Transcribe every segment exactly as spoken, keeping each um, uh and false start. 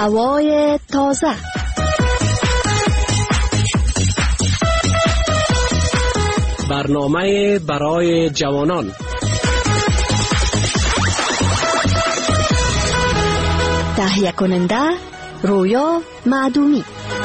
هوای تازه. برنامه برای جوانان. تهیه کننده رویا معدومی.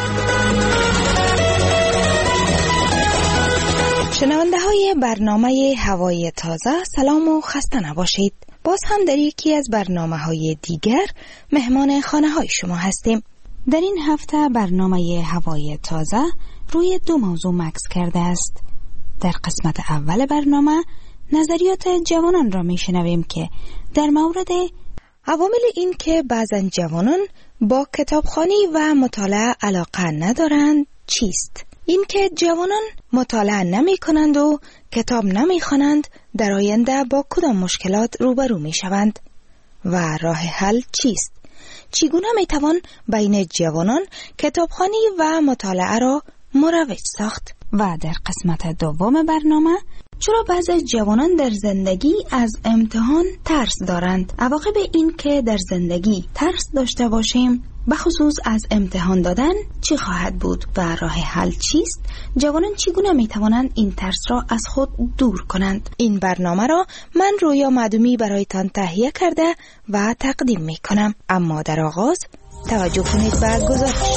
شنونده های برنامه هوای تازه، سلام و خسته نباشید. باز هم در یکی از برنامه های دیگر مهمان خانه های شما هستیم. در این هفته برنامه هوای تازه روی دو موضوع مکس کرده است. در قسمت اول برنامه نظریات جوانان را می شنویم که در مورد عوامل این که بعضن جوانان با کتابخوانی و مطالعه علاقه ندارند چیست؟ این که جوانان مطالعه نمی کنند و کتاب نمی خوانند در آینده با کدام مشکلات روبرو می شوند و راه حل چیست؟ چگونه می توان بین جوانان کتابخوانی و مطالعه را مروج ساخت؟ و در قسمت دوم برنامه چرا بعضی جوانان در زندگی از امتحان ترس دارند؟ عواقب این که در زندگی ترس داشته باشیم بخصوص از امتحان دادن چی خواهد بود و راه حل چیست؟ جوانان چگونه می توانند این ترس را از خود دور کنند؟ این برنامه را من رویا معدومی برایتان تهیه کرده و تقدیم می کنم. اما در آغاز توجه کنید به گزارش.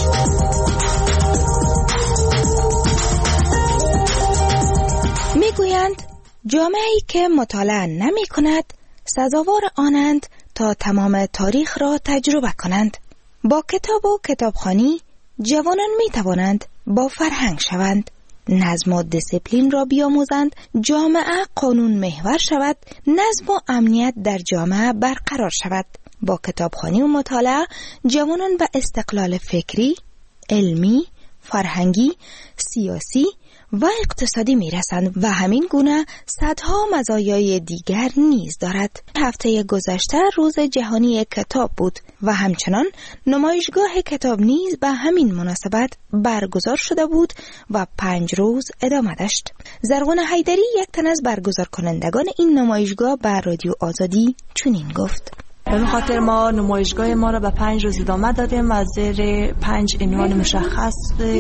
می گویند جامعه‌ای که مطالعه نمی کند سزاوار آنند تا تمام تاریخ را تجربه کنند. با کتاب و کتابخوانی جوانان می توانند با فرهنگ شوند، نظم و دیسیپلین را بیاموزند، جامعه قانون محور شود، نظم و امنیت در جامعه برقرار شود. با کتابخوانی و مطالعه جوانان به استقلال فکری، علمی، فرهنگی، سیاسی و اقتصادی می رسند و همین گونه صدها مزایای دیگر نیز دارد. هفته گذشته روز جهانی کتاب بود و همچنان نمایشگاه کتاب نیز به همین مناسبت برگزار شده بود و پنج روز ادامه داشت. زرغون حیدری یک تن از برگزار کنندگان این نمایشگاه به رادیو آزادی چنین گفت: به این خاطر ما نمایشگاه ما را به پنج روز ادامه دادیم و زیر پنج عنوان مشخص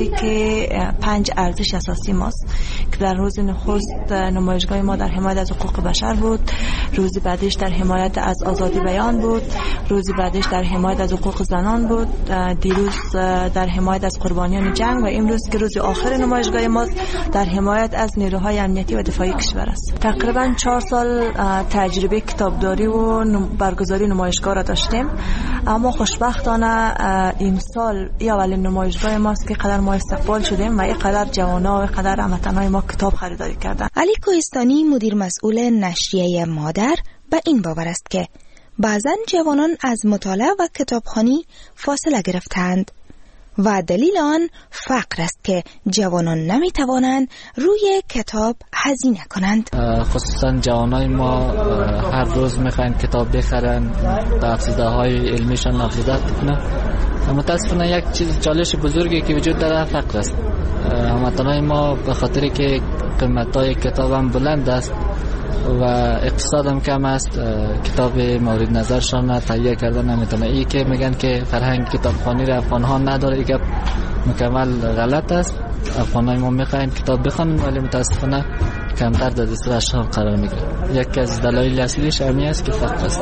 که پنج ارزش اساسی ماست که در روز نخست نمایشگاه ما در حمایت از حقوق بشر بود، روز بعدش در حمایت از آزادی بیان بود، روز بعدش در حمایت از حقوق زنان بود، دیروز در حمایت از قربانیان جنگ و امروز که روز آخر نمایشگاه ما در حمایت از نیروهای امنیتی و دفاعی کشور است. تقریبا چهار سال تجربه کتابداری و برگزاری نمایشگاه را داشتیم، اما خوشبختانه این سال ای اولین نمایشگاه ماست که قدر ما استقبال شدیم و این قدر جوانا و قدر هموطنان ما کتاب خریداری کردن. علی کوهستانی مدیر مسئول نشریه مادر به این باور است که بعضن جوانان از مطالعه و کتابخوانی فاصله گرفتند و دلیل آن فقر است که جوانان نمی توانند روی کتاب هزینه کنند. خصوصا جوانای ما هر روز میخواین کتاب بخرن، تفسیرده های علمیشان افزوده کنن. متاسفانه یک چیز چالش بزرگی که وجود داره فقر است. هموطنای ما به خاطر که قیمتای کتاب هم بلند است و اقتصاد هم کم است، کتاب مورد نظرشان تهیه کردن نمیتونه. ای که میگن که فرهنگ کتابخوانی را افغان ها نداره، این مکمل غلط است. افغان های ما میخواین کتاب بخوانن ولی متاسفانه کمتر در دسترسشان قرار میگیره. یکی از دلایل اصلیش همین است که فقر است.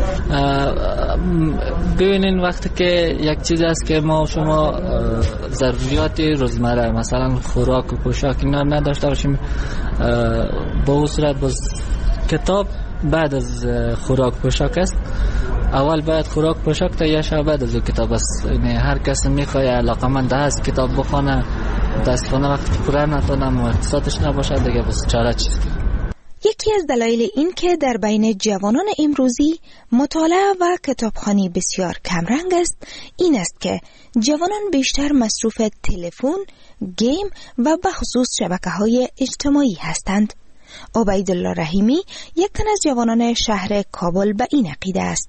ببینین وقتی که یک چیز است که ما شما ضروریات روزمره مثلا خوراک و پوشاک اینا نداشته باشیم، با اون صورت باز کتاب بعد از خوراک پوشاک است. اول باید خوراک پوشاک تهیه شود، بعد از کتاب است. یعنی هر کس میخواد علاقمند است کتاب بخونه، متاسفانه وقتی پوره نتونم و اقتصادش نباشه دیگه بس چاره چیست. یکی از دلایل این که در بین جوانان امروزی مطالعه و کتابخوانی بسیار کمرنگ است این است که جوانان بیشتر مصروف تلفن، گیم و به خصوص شبکه‌های اجتماعی هستند. عبیدالله رحیمی یک تن از جوانان شهر کابل به این عقیده است.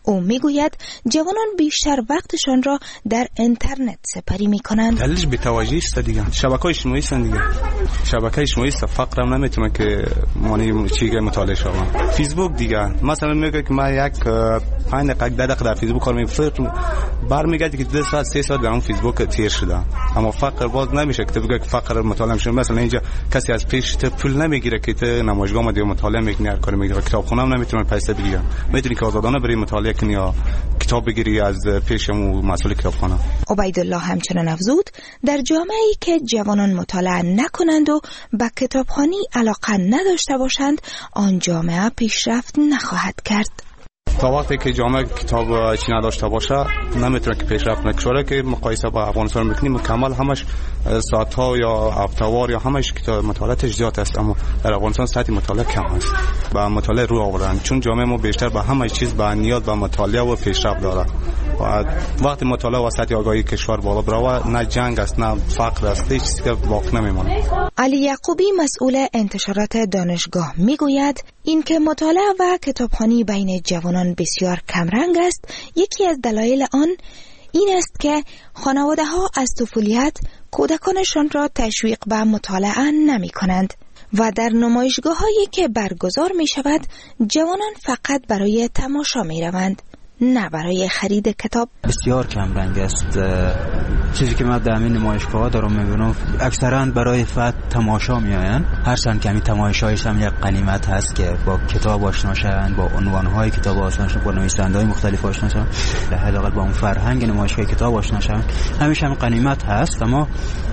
او میگوید جوانان بیشتر وقتشان را در اینترنت سپری میکنند. دلیلش بی‌توجهی است دیگه. شبکه‌های اجتماعی است دیگه. شبکه اجتماعی است، فقط هم نمیتونه که معنی چیزی مطالعه شوم. فیسبوک دیگه مثلا میگه که ما یک پنج دقیقه ده دقیقه در فیسبوک کار می‌کنم، برمیگردی که دو ساعت سه ساعت در اون فیسبوک تیر شده. اما فقر باز نمیشه که بگه که فقر مطالعه میشه. مثلا اینجا کسی از پیش تو پول نمیگیره که تو نمایشگاه ما دیو مطالعه میکنی، هر کاری میگیره. کتابخونه هم نمیتونه پیسه بگیره. میتونی که آزادانه بری مطالعه کنی یا کتاب بگیری از پیشمو مسئول کتابخانه. عبیدالله همچنان افزود در جامعه‌ای که جوانان مطالعه نکنند و به کتابخوانی علاقه نداشته باشند، آن جامعه پیشرفت نخواهد کرد. تا وقتی که جامعه کتاب چی نداشته باشه نمیتونه که پیشرفت نکنه. که مقایسه با افغانستان میکنیم کامل همش ساعت‌ها یا هفته‌وار یا همش کتاب مطالعه زیاد است، اما در افغانستان سطح مطالعه کم است. با مطالعه رو آوردن چون جامعه ما بیشتر به همه چیز با نیاز به مطالعه و پیشرفت داره. و وقتی مطالعه و سطح آگاهی کشور بالا بره، نه جنگ است نه فقر است، هیچ چیزی که باقی نمیمونه. علی یعقوبی مسئول انتشارات دانشگاه میگوید اینکه مطالعه و کتابخوانی بین جوانان بسیار کمرنگ است، یکی از دلایل آن این است که خانواده ها از طفولیت کودکانشان را تشویق به مطالعه نمی کنند و در نمایشگاه هایی که برگزار می شود جوانان فقط برای تماشا می روند، نه برای خرید کتاب. بسیار کم رنگ است. چیزی که من در این نمایشگاه ها دارم میبینم اکثرا برای فقط تماشا میآیند. هر سن کمی تماشایش هم یک غنیمت هست که با کتاب آشنا شوند، با عنوان‌های کتاب آشنا شوند، با نویسنده‌های مختلف آشنا شوند، حداقل با اون فرهنگ نمایشگاه کتاب آشنا شوند. همیشه هم غنیمت هست، اما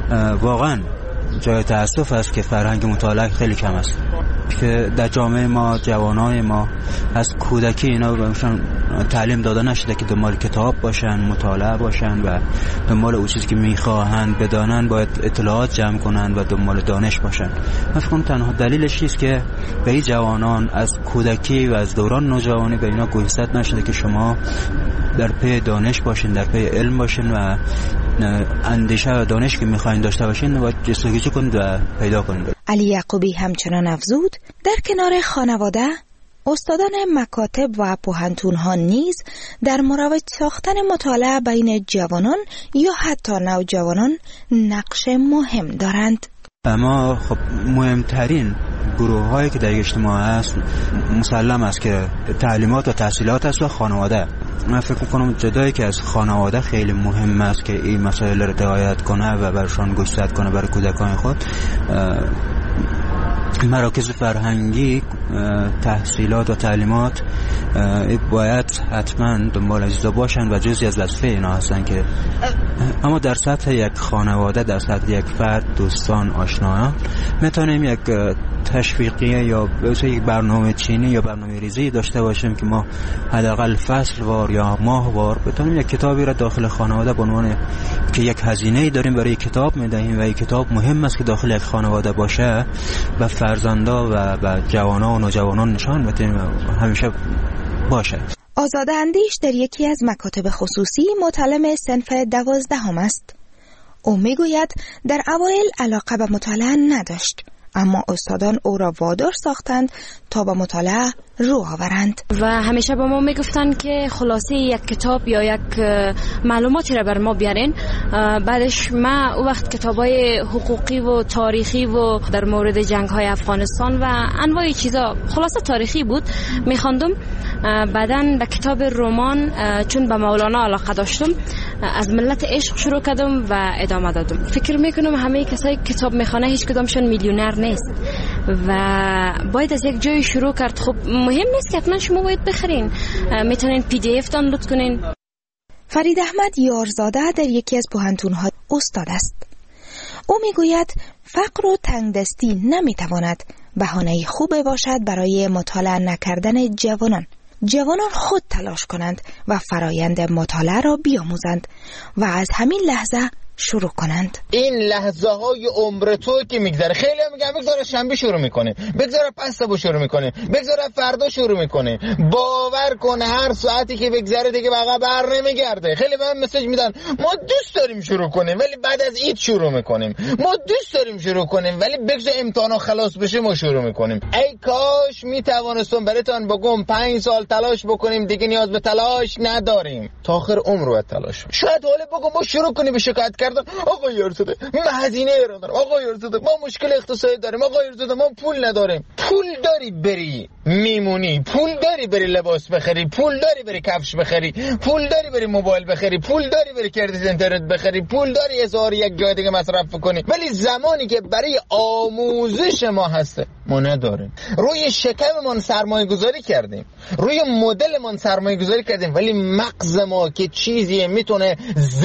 واقعا جای تأسف است که فرهنگ مطالعه خیلی کم است. که در جامعه ما جوانای ما از کودکی اینا بهشون تعلیم داده نشده که دنبال کتاب باشن، مطالعه باشن و دنبال اون چیزی که میخواهند بدانن باید اطلاعات جمع کنن و دنبال دانش باشن. من فکر کنم تنها دلیلش است که به این جوانان از کودکی و از دوران نوجوانی به اینا گوشزد نشده که شما در پی دانش باشین، در پی علم باشین و اندیشه و دانش که میخواین داشته باشین باید جستجو کنید و پیدا کنید. علی یعقوبی همچنان افزود در کنار خانواده استادان مکاتب و پوهنتون‌ها نیز در مروج ساختن مطالعه بین جوانان یا حتی نوجوانان نقش مهم دارند. اما خب مهمترین گروه هایی که در اجتماع هست مسلم است که تعلیمات و تحصیلات است و خانواده. من فکر میکنم جدایی که از خانواده خیلی مهم است که این مسائل را رعایت کنه و برشان گوشزد کنه برای کودکان خود. مراکز فرهنگی تحصیلات و تعلیمات باید حتما دنبال اجزا باشن و جزئی از وظیفه اینا هستن که اما در سطح یک خانواده، در سطح یک فرد، دوستان، آشنایان میتونیم یک تشویقیه یا یک برنامه چینی یا برنامه ریزی داشته باشیم که ما حداقل فصل وار یا ماه وار بتونیم یک کتابی را داخل خانواده به عنوان که یک هزینه‌ای داریم برای کتاب میدهیم و این کتاب مهم است که داخل یک خانواده باشه و فرزندا و و جوانان و نوجوانان نشان بدیم همیشه باشه. آزاده اندیش در یکی از مکاتب خصوصی متعلم صنف دوازدهم است. او میگوید در اوایل علاقه به مطالعه نداشت، اما استادان او را وادار ساختند تا به مطالعه رو آورند و همیشه به ما میگفتن که خلاصه یک کتاب یا یک معلوماتی را بر ما بیارین. بعدش ما او وقت کتابای حقوقی و تاریخی و در مورد جنگ های افغانستان و انواع چیزا خلاصه تاریخی بود میخواندم. بعدن به کتاب رمان چون به مولانا علاقه داشتم از ملت عشق شروع کردم و ادامه دادم. فکر میکنم همه کسایی کتاب میخوانه هیچ کدامشون میلیونر نیست و باید از یک جای شروع کرد. خب مهم نیست که حتما شما باید بخرین، میتونین پی دی اف دانلود کنین. فرید احمد یارزاده در یکی از پوهنتون‌ها استاد است. او میگوید فقر و تنگدستی نمیتواند بهانه خوبی باشد برای مطالعه نکردن جوانان. جوانان خود تلاش کنند و فرایند مطالعه را بیاموزند و از همین لحظه شروع کنند. این لحظه های عمر تو که میگذره، خیلی هم میگن بگذار شنبه شروع میکنه، بگذار پس صبح شروع میکنه، بگذار فردا شروع میکنه. باور کن هر ساعتی که بگذره دیگه بقا بر نمیگرده. خیلی به من مسیج میدن ما دوست داریم شروع کنیم ولی بعد از عید شروع میکنیم، ما دوست داریم شروع کنیم ولی بگذار امتحانا خلاص بشه ما شروع میکنیم. ای کاش میتوانستم براتون بگم پنج سال تلاش بکنیم دیگه نیاز به تلاش نداریم، تا آخر عمر رو تلاش. شاید حالا بگم ما شروع کنیم به شکایت کردن، آقا یارزاده من هزینه رو دارم، آقا یارزاده ما مشکل اقتصادی داریم، آقا یارزاده ما پول نداریم. پول داری بری میمونی، پول داری بری لباس بخری، پول داری بری کفش بخری، پول داری بری موبایل بخری، پول داری بری کردیت اینترنت بخری، پول داری هزار یک جای دیگه مصرف کنی. ولی زمانی که برای آموزش ما هسته ما نداریم. روی شکممون سرمایه گذاری کردیم، روی مدلمون سرمایه گذاری کردیم، ولی مغز ما که چیزی میتونه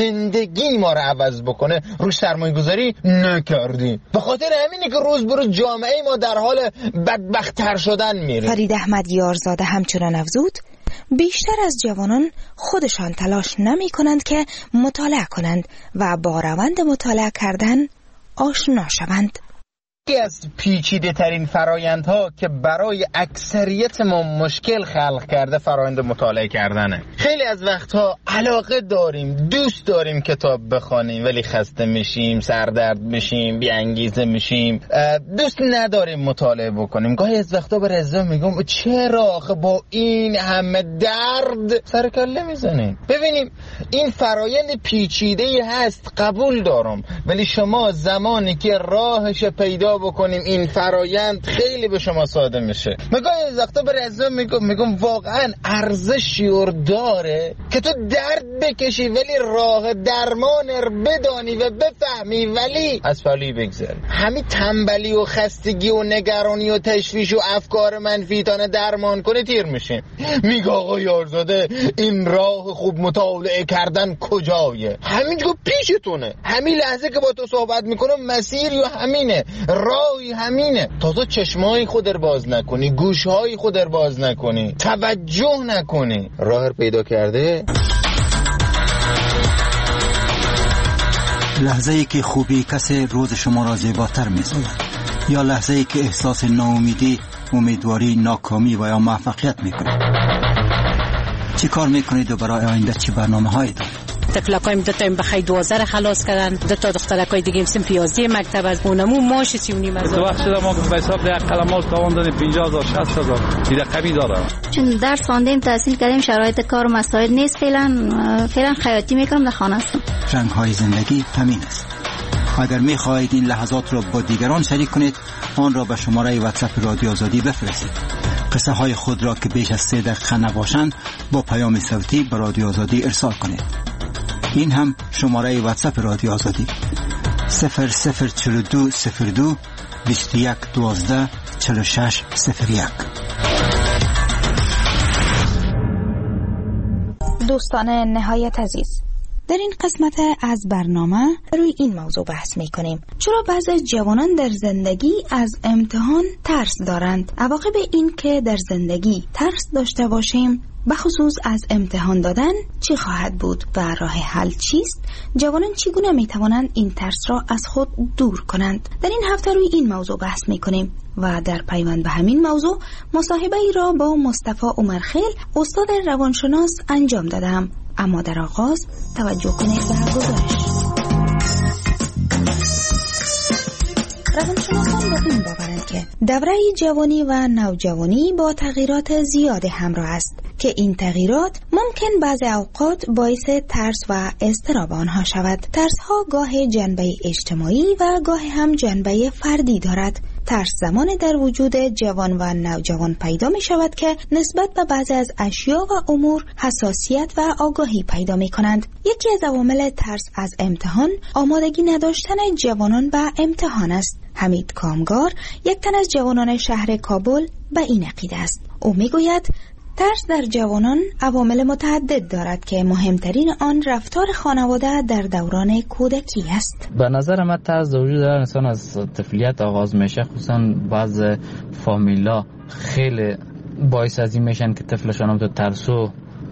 زندگی ما رو عوض بکنه روی سرمایه گذاری نکردیم. به خاطر همینه که روز به روز جامعه ما در حال بدبخت‌تر شدن میره. فرید احمد یارزاده همچنان افزود بیشتر از جوانان خودشان تلاش نمی کنند که مطالعه کنند و با روند مطالعه کردن آشنا شوند. یکی از پیچیده ترین فرایندها که برای اکثریت ما مشکل خلق کرده فرایند مطالعه کردنه. خیلی از وقتها علاقه داریم، دوست داریم کتاب بخونیم ولی خسته میشیم، سردرد میشیم، بی انگیزه میشیم، دوست نداریم مطالعه بکنیم. گاهی از وقتا به رضا میگم چرا آخه با این همه درد سر کله میزنیم؟ ببینیم این فرایند پیچیده هست، قبول دارم، ولی شما زمانی که راهش پیدا بکنیم این فرایند خیلی به شما ساده میشه. میگم از وقتا به رضا میگم میگم واقعا ارزشی داره که تو درد بکشی ولی راه درمان رو بدانی و بفهمی ولی از پلی بگذری. همین تنبلی و خستگی و نگرانی و تشویش و افکار منفی تانه درمان کنه تیر میشه. میگه آقا یارزاده این راه خوب مطالعه کردن کجایه؟ همینجا پیشتونه، همین لحظه که با تو صحبت میکنم مسیر یا همینه، راهی همینه. تازه چشمای خود رو باز نکنی، گوشهای خود رو باز نکنی، توجه نکنی، راه رو پیدا کرده. لحظه ای که خوبی کسی روز شما را زیباتر می‌سازد یا لحظه ای که احساس ناامیدی، امیدواری، ناکامی و یا موفقیت میکنید. چی کار میکنید و برای آینده چی برنامه هایی دارید؟ تفلکایم دو تا این بخی دوازده خلاص کردن، دو تا دخترکای دیگه سن پیازی مکتب از اونمو ماش سی و نیم هزار. تو وقت شده ما به حساب یک قلماش تاوان دادیم پنجاه هزار شصت هزار دیگه کمی داره. چون درس خواندیم تحصیل کردیم شرایط کار و مسائل نیست، فعلا فعلا خیاطی میکنم در خانه هستم. رنگ های زندگی همین است. اگر میخواهید این لحظات را با دیگران شریک کنید آن را به شماره واتساپ رادیو آزادی بفرستید. قصه های خود را که بیش از سه دقیقه نباشند با پیام صوتی به رادیو آزادی ارسال کنید. این هم شماره واتساپ رادیو آزادی صفر صفر چهل و دو صفر دو بیست و یک دوازده چهل و شش صفر یک. دوستان نهایت عزیز، در این قسمت از برنامه روی این موضوع بحث می کنیم. چرا بعضی جوانان در زندگی از امتحان ترس دارند؟ عواقب این که در زندگی ترس داشته باشیم بخصوص از امتحان دادن چی خواهد بود و راه حل چیست؟ جوانان چگونه می توانند این ترس را از خود دور کنند؟ در این هفته روی این موضوع بحث می کنیم و در پیوند به همین موضوع مصاحبه ای را با مصطفی عمرخیل استاد روانشناس انجام دادم. اما در آغاز توجه کنید به گزارش. روانشناسان به این باورند که دوره جوانی و نوجوانی با تغییرات زیاد همراه است که این تغییرات ممکن بعضی اوقات باعث ترس و اضطراب آنها شود. ترس ها گاه جنبه اجتماعی و گاه هم جنبه فردی دارد. ترس زمان در وجود جوان و نوجوان پیدا می شود که نسبت به بعضی از اشیا و امور حساسیت و آگاهی پیدا می کنند. یکی از عوامل ترس از امتحان آمادگی نداشتن جوانان به امتحان است. حمید کامگار، یک تن از جوانان شهر کابل، به این عقیده است. او می گوید ترس در جوانان عوامل متعدد دارد که مهمترین آن رفتار خانواده در دوران کودکی است. به نظر من ترس در وجود انسان از طفولیت آغاز میشه، خصوصا بعض فامیلا خیلی باعث از این میشن که طفلشان هم تو ترسو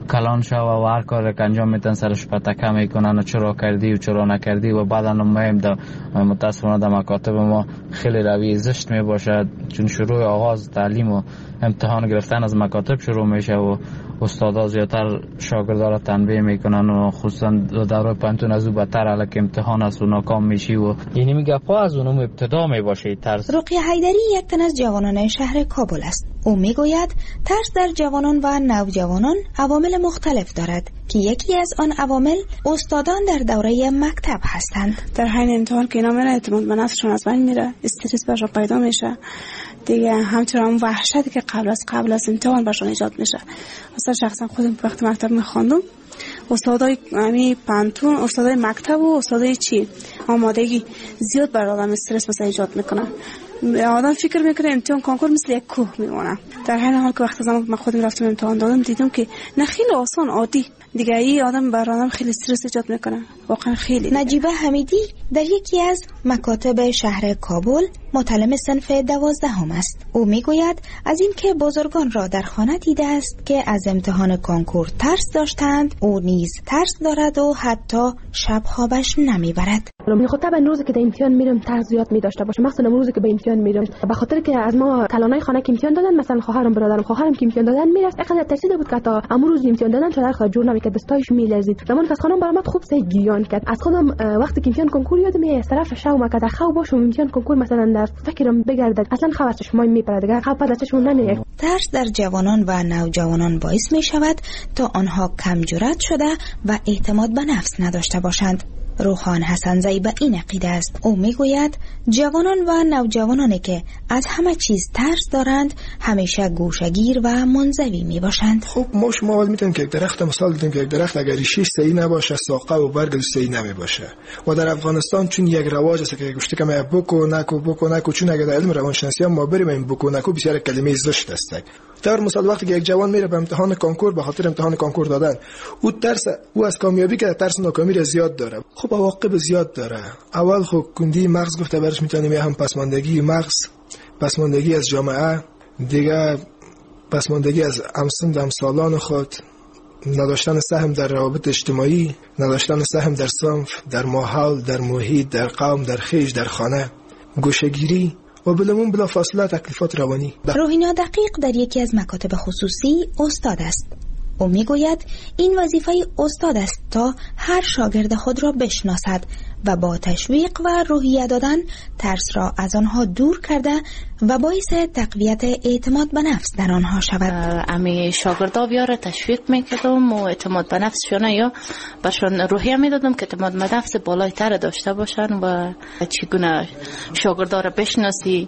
کلان شو و هر کار که انجام میدن سرش پتکه میکنن و چرا کردی و چرا نکردی و بعدا مهم در متاسفانه در مکاتب ما خیلی روی زشت می باشد، چون شروع آغاز تعلیم و امتحان گرفتن از مکاتب شروع میشه و استادا زیادتر شاگردا را تنبیه میکنن و خصوصا دوره پانتون از او بدتر الک امتحان است و ناکام میشی و یعنی میگه پا از اونم ابتدا میباشه ترس. رقیه حیدری یک تن از جوانان شهر کابل است. او میگوید ترس در جوانان و نوجوانان عوامل مختلف دارد که یکی از آن عوامل استادان در دوره مکتب هستند. در حین امتحان که اینا میره اعتماد به نفسشون از بین میره، استرس برشون پیدا میشه دیگه، همچنان هم وحشتی که قبل از قبل از امتحان برشون ایجاد میشه. مثلا شخصا خودم وقتی مکتب میخواندم استادای امی پانتون، استادای مکتب و استادای چی آمادگی زیاد بر آدم استرس مثلا ایجاد میکنه. آدم فکر میکنه امتحان کنکور مثل یک کوه میمونه، در حین حال که وقتی زمان من خودم رفتم امتحان دادم دیدم که نه خیلی آسان عادی دیگه، ای آدم بر آدم خیلی استرس ایجاد میکنه واقعا خیلی. نجیبه حمیدی در یکی از مکاتب شهر کابل متعلم صنف دوازدهم است. او میگوید از این که بزرگان را در خانه دیده است که از امتحان کنکور ترس داشتند، او نیز ترس دارد و حتی شب خوابش نمیبرد. خب طبعا روزی که در امتحان میرم ترس زیاد می داشته باشه، مثلا روزی که به امتحان میرم به خاطر که از ما کلانای خانه که امتحان دادن، مثلا خواهرم برادرم خواهرم که امتحان دادن میرفت اینقدر ترسیده بود که تا امروز امتحان دادن چادر خود جور نمیکرد، دستایش میلرزید. زمان که از خانم برآمد خوب سه گریان کرد. از خودم وقتی که امتحان کنکور یادم از طرف شوم که در خواب باشم امتحان کنکور مثلا در فکرم بگردد اصلا خبرش ما میپره دیگه، خواب پدرشون نمیاد. ترس در جوانان و نوجوانان باعث می شود تا آنها کم جرأت شده و اعتماد به نفس نداشته باشند. روحان حسنزی به این عقیده است. او میگوید جوانان و نوجوانانی که از همه چیز ترس دارند همیشه گوشه‌گیر و منزوی میباشند. خب ما شما وقت میتونیم که یک درخت مثال بزنیم که یک درخت اگر ریشش صحیح نباشه ساقه و برگ صحیح نمیباشه. و در افغانستان چون یک رواج است که گفته که ما بکو نکو بکو نکو، چون اگر در علم روانشناسی هم ما بریم این بکو نکو بسیار کلمه زشت است. در مثال وقتی که یک جوان میره به امتحان کنکور به خاطر امتحان کنکور دادن، او ترس او از کامیابی که ترس ناکامی را زیاد داره. خب عواقب زیاد داره. اول خب کندی مغز گفته برش میتونیم هم پسماندگی مغز، پسماندگی از جامعه، دیگه پسماندگی از همسن همسالان خود، نداشتن سهم در روابط اجتماعی، نداشتن سهم در صنف، در ماحول، در محیط، در قوم، در خیش، در خانه، گوشه‌گیری و بلمون بلا فاصله تکلیفات روانی. روحینا دقیق در یکی از مکاتب خصوصی استاد است. او میگوید این وظیفه استاد است تا هر شاگرد خود را بشناسد و با تشویق و روحیه دادن ترس را از آنها دور کرده و باعث تقویت اعتماد به نفس در آنها شود. امی شاگردا بیاره تشویق میکردم و اعتماد به نفسشون یا برشون روحیه میدادم که اعتماد به نفس بالایتر داشته باشن و چگونه شاگردا را بشناسی،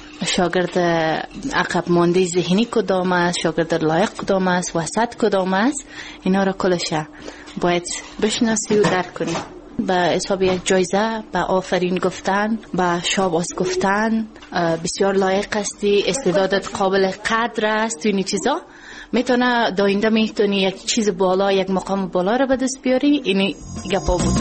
شاگرد عقب مانده ذهنی کدام است، شاگرد لایق کدام است، وسط کدام است، اینا را کلش باید بشناسی و درک کنی. به حساب یک جایزه، به آفرین گفتن، به شاباس گفتن، بسیار لایق هستی، استعدادت قابل قدر است، تو این چیزا میتونه داینده میتونی یک چیز بالا، یک مقام بالا را به دست بیاری. اینی گپا بود.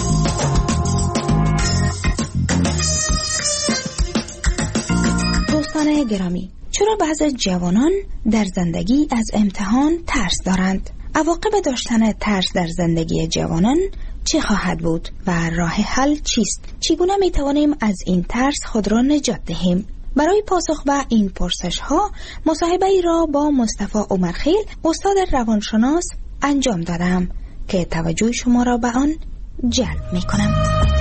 دوستان گرامی، چرا بعضی جوانان در زندگی از امتحان ترس دارند؟ عواقب داشتن ترس در زندگی جوانان چه خواهد بود و راه حل چیست؟ چگونه می توانیم از این ترس خود را نجات دهیم؟ برای پاسخ به این پرسش ها مصاحبه ای را با مصطفی عمرخیل استاد روانشناس انجام دادم که توجه شما را به آن جلب می کنم.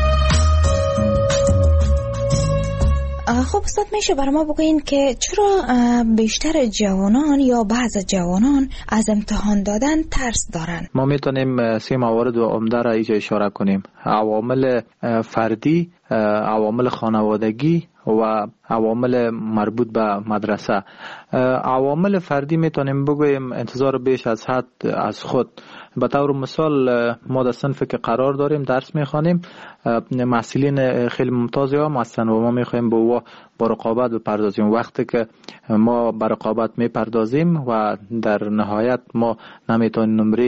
خب استاد میشه برای ما بگوین که چرا بیشتر جوانان یا بعض جوانان از امتحان دادن ترس دارن؟ ما میتونیم سه موارد و عمده را اینجا اشاره کنیم: عوامل فردی، عوامل خانوادگی و عوامل مربوط به مدرسه. عوامل فردی میتونیم بگویم انتظار بیش از حد از خود. به طور مثال ما در صنفی که قرار داریم درس میخوانیم، محصلین خیلی ممتازی هم هستن و ما میخوایم به او با رقابت بپردازیم. وقتی که ما با رقابت میپردازیم و در نهایت ما نمیتونیم نمره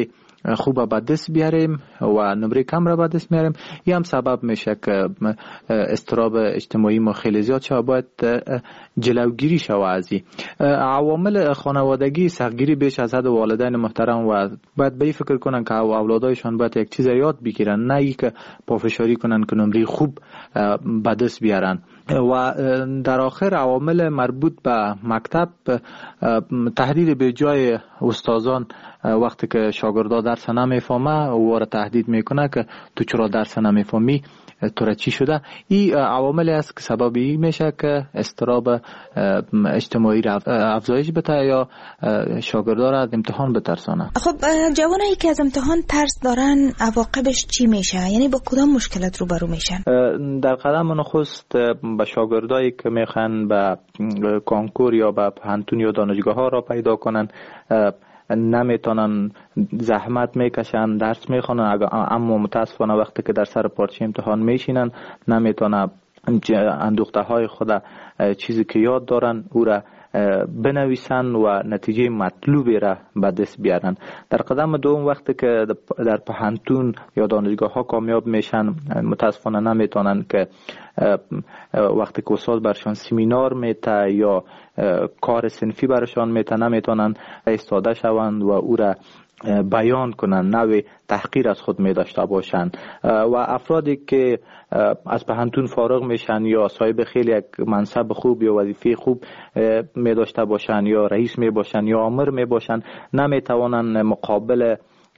خوب به دست بیاریم و نمره کم را به دست میاریم. این هم سبب میشه که اضطراب اجتماعی ما خیلی زیاد شده. باید جلوگیری شود از این عوامل خانوادگی. سختگیری بیش از حد والدین محترم و باید به این فکر کنن که اولادایشان باید یک چیز یاد بگیرن، نه ای که پافشاری کنن که نمره خوب به دست بیارن. و در آخر عوامل مربوط به مکتب، تهدید به جای استادان وقتی که شاگردا درس نمیفهمه او را تهدید میکنه که تو چرا درس نمیفهمی، تو را چی شده. این عواملی است که سبب این میشه که اضطراب اجتماعی را افزایش بده یا شاگردا را از امتحان بترسانه. خب جوانایی که از امتحان ترس دارن عواقبش چی میشه؟ یعنی با کدام مشکلات روبرو میشن؟ در قدم نخست به شاگردایی که میخوان به کنکور یا به پانتون یا دانشگاه ها را پیدا کنن، نمیتونن، زحمت میکشن، درس میخونن، اما متاسفانه وقتی که در سر پارچه امتحان میشینن نمیتونن اندوخته های خود چیزی که یاد دارن او را بنویسن و نتیجه مطلوبی را به دست بیارن. در قدم دوم وقتی که در پانتون یا دانشگاه ها کامیاب میشن، متاسفانه نمیتونن که وقتی که استاد برشان سمینار میته یا کار صنفی برشان میته نمیتونن ایستاده شوند و او را بیان کنن، نوع تحقیر از خود می داشته باشن. و افرادی که از پانتون فارغ میشن یا صاحب خیلی یک منصب خوب یا وظیفه خوب می داشته باشن یا رئیس می باشن یا آمر می باشن، نمی توانن مقابل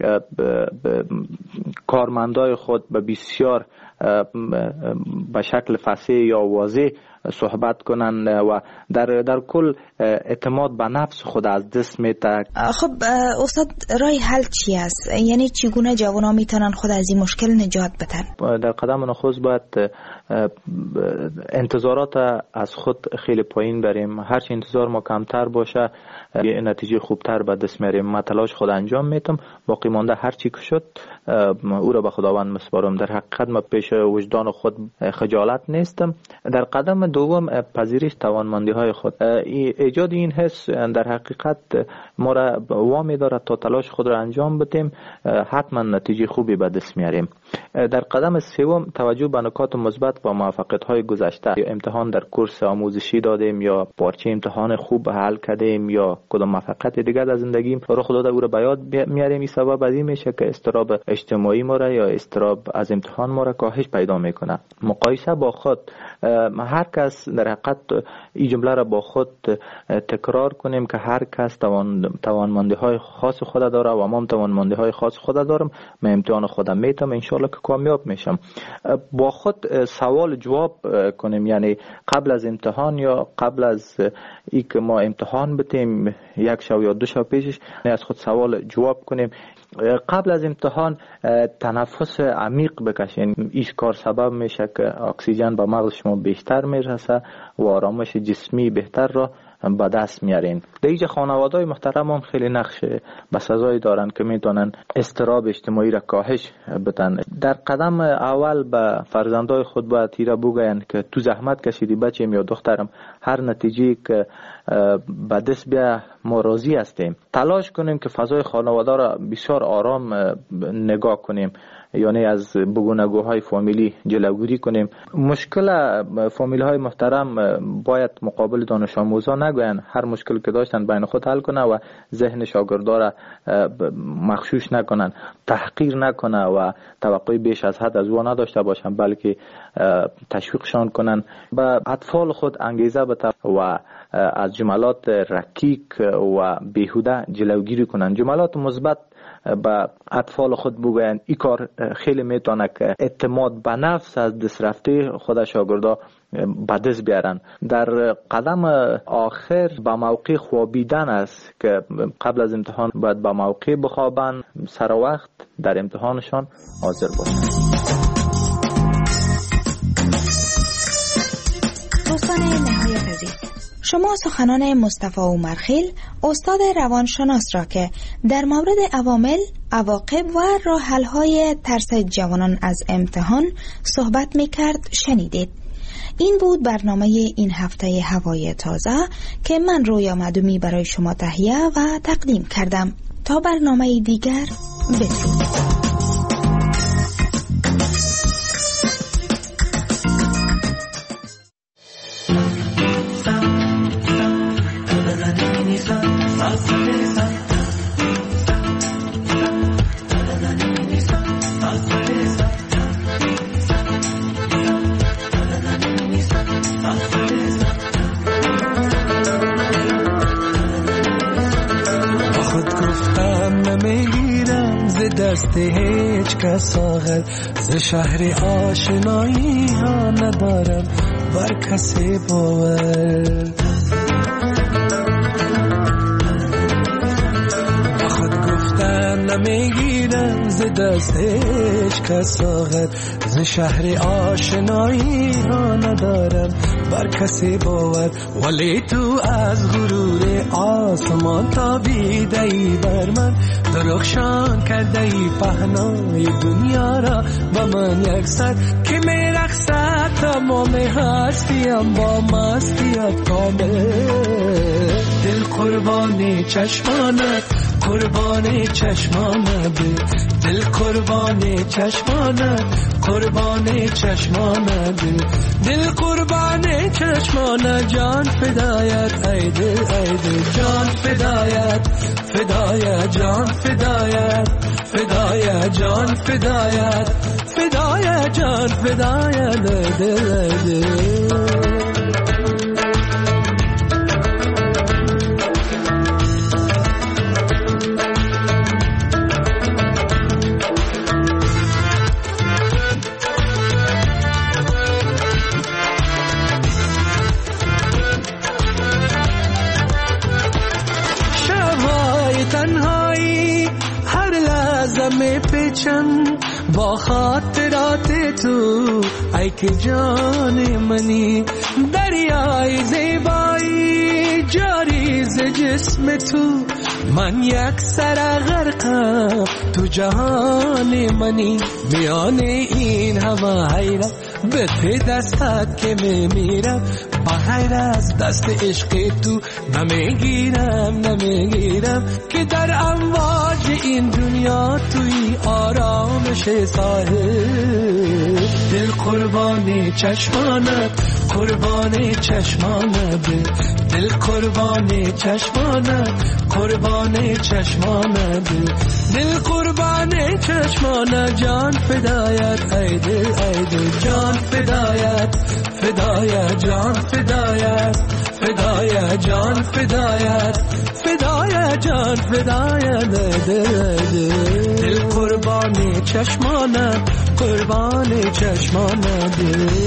کارمندای خود به بسیار به شکل فصیح یا واضح صحبت کنن و در در کل اعتماد به نفس خود از دست میده. خب استاد رای حل چی است؟ یعنی چگونه جوانا میتونن خود از این مشکل نجات بدن؟ در قدم نخست باید انتظارات از خود خیلی پایین بریم. هرچی انتظار ما کمتر باشه یه نتیجه خوبتر به دست میاریم. من تلاش خود انجام میتم، باقی مانده هر چی که شد او را به خداوند مسپارم. در حقیقت ما پیش وجدان خود خجالت نیستم. در قدم دوم پذیرش توانمندی های خود. ایجاد این حس در حقیقت ما را وامی دارد تا تلاش خود را انجام بدیم، حتما نتیجه خوبی به دست میاریم. در قدم سوم توجه به نکات مثبت و موفقیت های گذشته. امتحان در کورس آموزشی دادیم یا پارچه امتحان خوب حل کردیم یا کدام موفقیت دیگر در زندگیم رو خدا در او را به یاد میاریم. این سبب از این میشه که اضطراب اجتماعی ما را یا اضطراب از امتحان ما را کاهش پیدا میکنه. مقایسه با خود، هر کس در حقیقت این جمله را با خود تکرار کنیم که هر کس توان توانمندی های خاص خود داره و من توانمندی های خاص خود دارم. من امتحان خودم میتم، ان شاء الله که کامیاب میشم. با خود سوال جواب کنیم، یعنی قبل از امتحان یا قبل از ای که ما امتحان بتیم یک شب یا دو شب پیشش از خود سوال جواب کنیم. قبل از امتحان تنفس عمیق بکشین. این کار سبب میشه که اکسیژن به مغز شما بیشتر میرسه و آرامش جسمی بهتر را به دست میارین. در اینجا خانواده‌های محترم هم خیلی نقش بسزایی دارن که میتونن اضطراب اجتماعی را کاهش بدن. در قدم اول به فرزندای خود باید تیره بگوین که تو زحمت کشیدی بچه‌م یا دخترم، هر نتیجه که به دست بیا ما راضی هستیم. تلاش کنیم که فضای خانواده را بسیار آرام نگاه کنیم، یعنی از بگونگوهای فامیلی جلوگیری کنیم. مشکل فامیلی های محترم باید مقابل دانش آموزان نگوین، هر مشکل که داشتن بین خود حل کنه و ذهن شاگردا را مغشوش نکنن، تحقیر نکنه و توقع بیش از حد از او نداشته باشن، بلکه تشویقشان کنن. به اطفال خود انگیزه بده و از جملات رکیک و بیهوده جلوگیری کنن. جملات مثبت به اطفال خود بگوین. این کار خیلی میتونه که اعتماد به نفس از دست رفته خود شاگردا به دست بیارن. در قدم آخر به موقع خوابیدن است که قبل از امتحان باید به موقع بخوابن، سر وقت در امتحانشان حاضر باشن. دوستان نهایت عزیز، شما سخنان مصطفی عمرخیل استاد روانشناس را که در مورد عوامل، عواقب و راه حل‌های ترس جوانان از امتحان صحبت می‌کرد شنیدید. این بود برنامه این هفته هوای تازه که من رویا معدومی برای شما تهیه و تقدیم کردم. تا برنامه دیگر بدرود. دست هیچ کس آخر ز شهر آشنایی ها ندارم بر کسی باور. خود گفتن نمیگیرم ز دست هیچ کس آخر ز شهر آشنایی ها ندارم بر کسی باور. ولی تو از غرور آسمان تابیده ای بر من، درخشان کرده ای پهنای دنیا را با من یک سر که می رقصد تمام هستیم با مستیت کامل. دل قربان چشمانت قربان چشمانت، دل قربان چشمانت قربان چشمانت، دل قربان چشمانت، جان فدایت ای دل ای دل، جان فدایت فدایت جان فدایت فدایت جان فدایت فدایت جان فدایت دل دل. با خاطرات تو ای که جان منی، دریای زیبایی جاری ز جسم تو، من یک سر غرقم تو جهان منی. میان این همه حیرت به ته دستت که میمیرم، بغیر از دست عشق تو نمیگیرم نمیگیرم که در امواج این دنیا توی آرامش ساحل. دل قربان چشمانت قربان چشمانت، دل قربان چشمانت قربان چشمانت، دل قربان چشمانت، جان فدایت ای دل ای دل، جان فدایت فدایت جان فدایت فدایت جان فدایت فدایت جان فدایت دل دل، دل قربان چشمانت قربان چشمانت.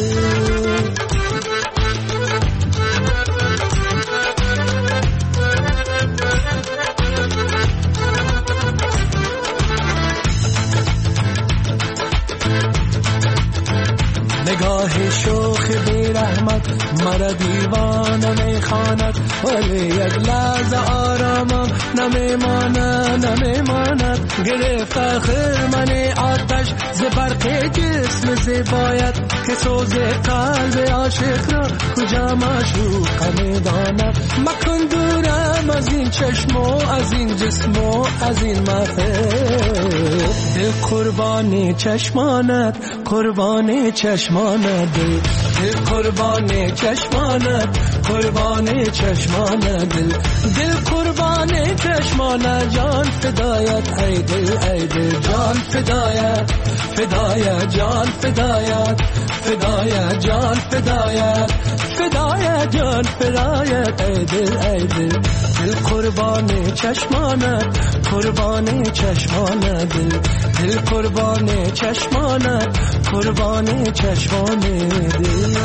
نگاه شوخ بی رحمت مرا دیوانه میخواند، ولی یک لحظه آرامم نمیماند نمیماند. گرفت آخر من آتش ز برق جسم زیبایت که سوز قلب عاشق را کجا معشوق میداند. مکن دورم از این چشم و از این جسم و از این محفل. دل قربان چشمانت قربان چشمانت، دل قربان چشمانت قربان چشمانت، دل قربان چشمانت، جان فدایت ای دل ای دل، جان فدایت فدایت جان فدایت فدایت جان فدایت فدایت جان فدایت ای دل ای دل، دل قربان چشمانت قربان چشمانت، دل قربان چشمانت قربان چشمان دل.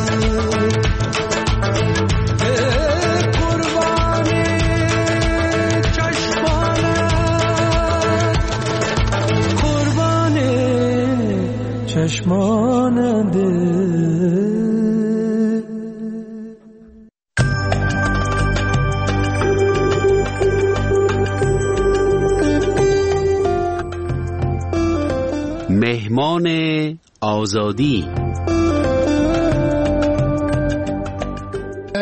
چشمان دل. مهمان آزادی.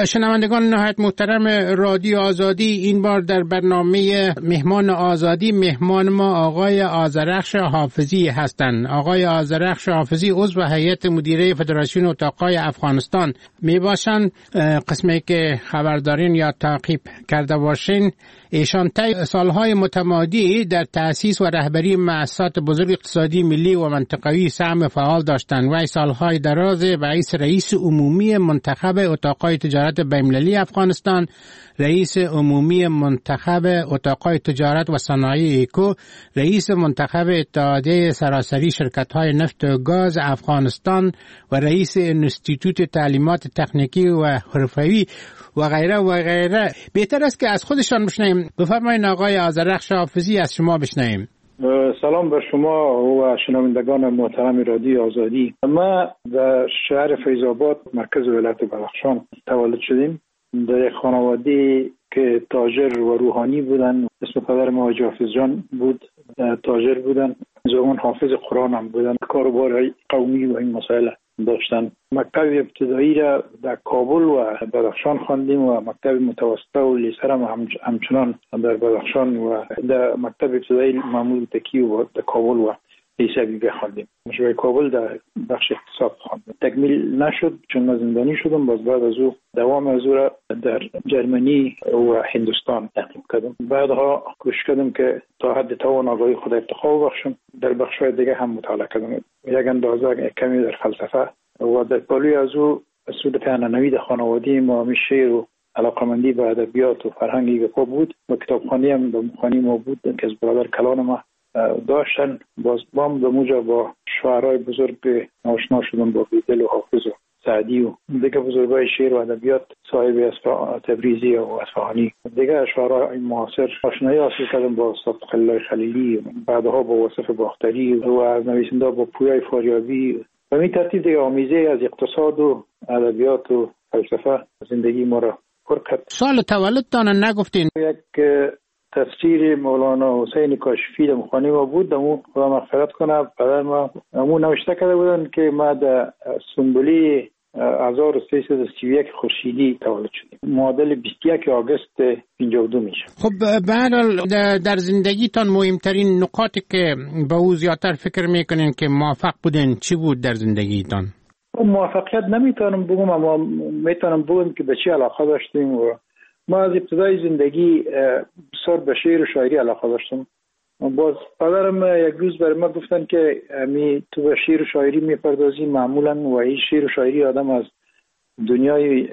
شنوندگان نهایت محترم رادیو آزادی، این بار در برنامه مهمان آزادی مهمان ما آقای آذرخش حافظی هستند. آقای آذرخش حافظی عضو هیئت مدیره فدراسیون اتاق‌های افغانستان می باشند. قسمی که خبردارین یا تعقیب کرده باشین، ایشان طی سالهای متمادی در تأسیس و رهبری مؤسسات بزرگ اقتصادی ملی و منطقوی سهم فعال داشتند و سالهای دراز رئیس رئیس عمومی منتخب اتاق‌های تجارت بین‌المللی افغانستان، رئیس عمومی منتخب اتاق‌های تجارت و صنایع ایکو، رئیس منتخب اتحادیه سراسری شرکت‌های نفت و گاز افغانستان و رئیس انستیتوت تعلیمات تکنیکی و حرفه‌ای و غیره و غیره. بهتر است که از خودشان بشنویم. بفرمایید آقای آذرخش حافظی، از شما بشنویم. سلام بر شما و شنوندگان محترم رادیو آزادی. ما در شهر فیض آباد مرکز ولایت بدخشان تولد شدیم. در خانواده که تاجر و روحانی بودن. اسم پدر ما حاجی حافظ جان بود، تاجر بودن. زمان حافظ قرآن هم بودن. کاروبار قومی و این مسائل داشتن. مکتب ابتدایی را در کابل و بدخشان خواندیم و مکتب متوسطه و لیسه را همچنان در بدخشان و در مکتب ابتدایی معمول تکی و در کابل و لیسه بیبه خواندیم. مشروع کابل در بخش اقتصاد خواندیم. تکمیل نشد چون من زندانی شدم. باز بعد از او دوام از او را در جرمنی و هندوستان تحقیق کردم. بعدها کوشش کردم که تا حد توان آگاهی خود ارتقا بخشم. در بخش‌های دیگه هم مطالعه کردم. یک اندازه کمی در فلسفه و در پالوی از او سود پهنانوی خانوادی ما همیشه شعر و علاقمندی به ادبیات و فرهنگی گپا بود و کتابخوانی هم به مخانی ما بود که از برادر کلان ما داشتن. باز بام به موجب با شاعرای بزرگ آشنا شدم، با بیدل و حافظ و سعدی و دیگه بزرگای شعر و ادبیات صاحب تبریزی و اصفهانی. دیگه شاعرای معاصر آشنایی حاصل کردم با استاد خلیل خلیلی، بعدها با واصف باختری و نویسنده با پویای فاریابی. و می ترتیب دیگه آمیزه از اقتصاد و ادبیات و فلسفه زندگی ما را پر کرد. سال تولدتان نگفتین؟ یک تفسیر مولانا حسین کاشفی در مخانی ما بود. دمو خدا مغفرت کنه، پدر ما همو نوشته کرده بودن که ما در سنبولی هزار و سیصد و سی و یک خورشیدی تولد شدیم. معادل بیست و یک آگوست پنجاه و دو میشه. خب به هر حال در زندگیتان مهمترین نقاطی که به او زیادتر فکر میکنین که موفق بودین چی بود در زندگیتان؟ موفقیت نمیتونم بگم، اما میتونم بگم که به چی علاقه داشتیم. و ما از ابتدای زندگی بسیار به شعر و شاعری علاقه داشتم. باز پدرم یک روز برای ما گفتن که می تو به شعر و شاعری میپردازی معمولا و این شعر و شاعری آدم از دنیای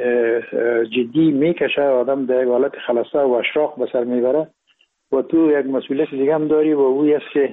جدی میکشه، آدم در یک حالت خلاصه و اشراق به سر میبره و تو یک مسئولیت دیگه هم داری و اوی است که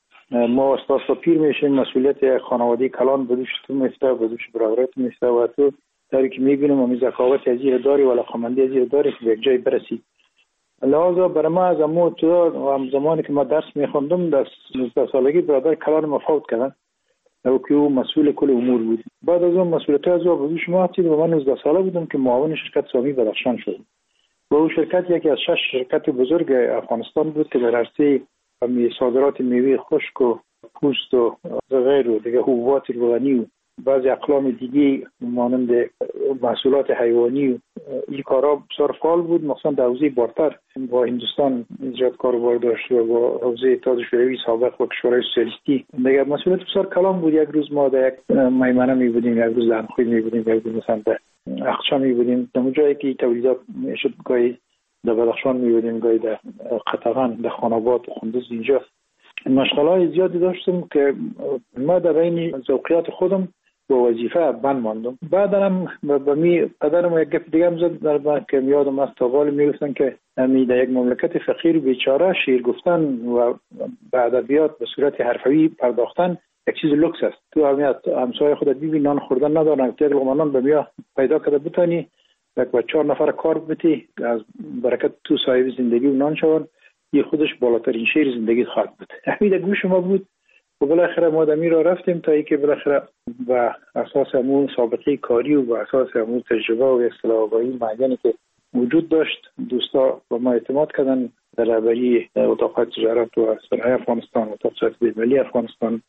ما استاد تا پیر میشیم، مسئولیت خانواده کلان به دوش تو میفته، به دوش برادرت میفته و تو داری که میبینم و ذکاوت از زیر داری و علاقمندی از زیر داری که به یک جای برسی. لحاظا برای ما از امو ابتدا و زمانی که ما درس میخوندم در نوزده سالگی برادر کلان ما فوت کردن و که او مسئول کل امور بود. بعد از اون مسئولیت از او به دوش ما هستید و من نوزده ساله بودم که معاون شرکت سامی بدخشان شدم. و او شرکت یکی از شش شرکت بزرگ افغانستان بود که در عرصه صادرات میوه خشک و پوست و غیر و دیگه حبوبات روغنی و بعضی اقلام دیگه مانند محصولات حیوانی و این کارا بسیار فعال بود. مثلا در حوزه بارتر با هندوستان زیاد کاروبار داشت و با حوزه اتحاد شوروی سابق و کشورهای سوسیالیستی دیگه مسئولیت بسیار کلان بود. یک روز ما در یک میمنه می بودیم، یک روز در انخوی می بودیم، یک روز مثلا در اخچا می بودیم. در جایی که تولیدات میشد گاهی در بدخشان می بودیم، گاهی در قطغن، در خاناباد و خندوز. اینجا مشغله‌های زیادی داشتم که ما در بین ذوقیات خودم با وظیفه بند ماندم. بعدم به می پدرم یک گپ دیگه هم زد در من که میادم از تاوال میگفتن که می در یک مملکت فقیر و بیچاره شعر گفتن و به ادبیات به صورت حرفه‌ای پرداختن یک چیز لوکس است. تو همسایه خودت ببین نان خوردن ندارن، یک لقمه به میا پیدا کرده بتونی یک با چهار نفر کار بتی از برکت تو صاحب زندگی و نان شون، یه خودش بالاترین شعر زندگی خواهد بود. همین گوش ما بود و بالاخره ما دمی را رفتیم تا اینکه بالاخره و اساس همون سابقه کاری و با اساس همون تجربه و اصطلاح آگاهی معینی که وجود داشت دوستا با ما اعتماد کردن در رهبری اتاق تجارت و صنایع افغانستان، اتاق تجارت بین‌المللی افغانستان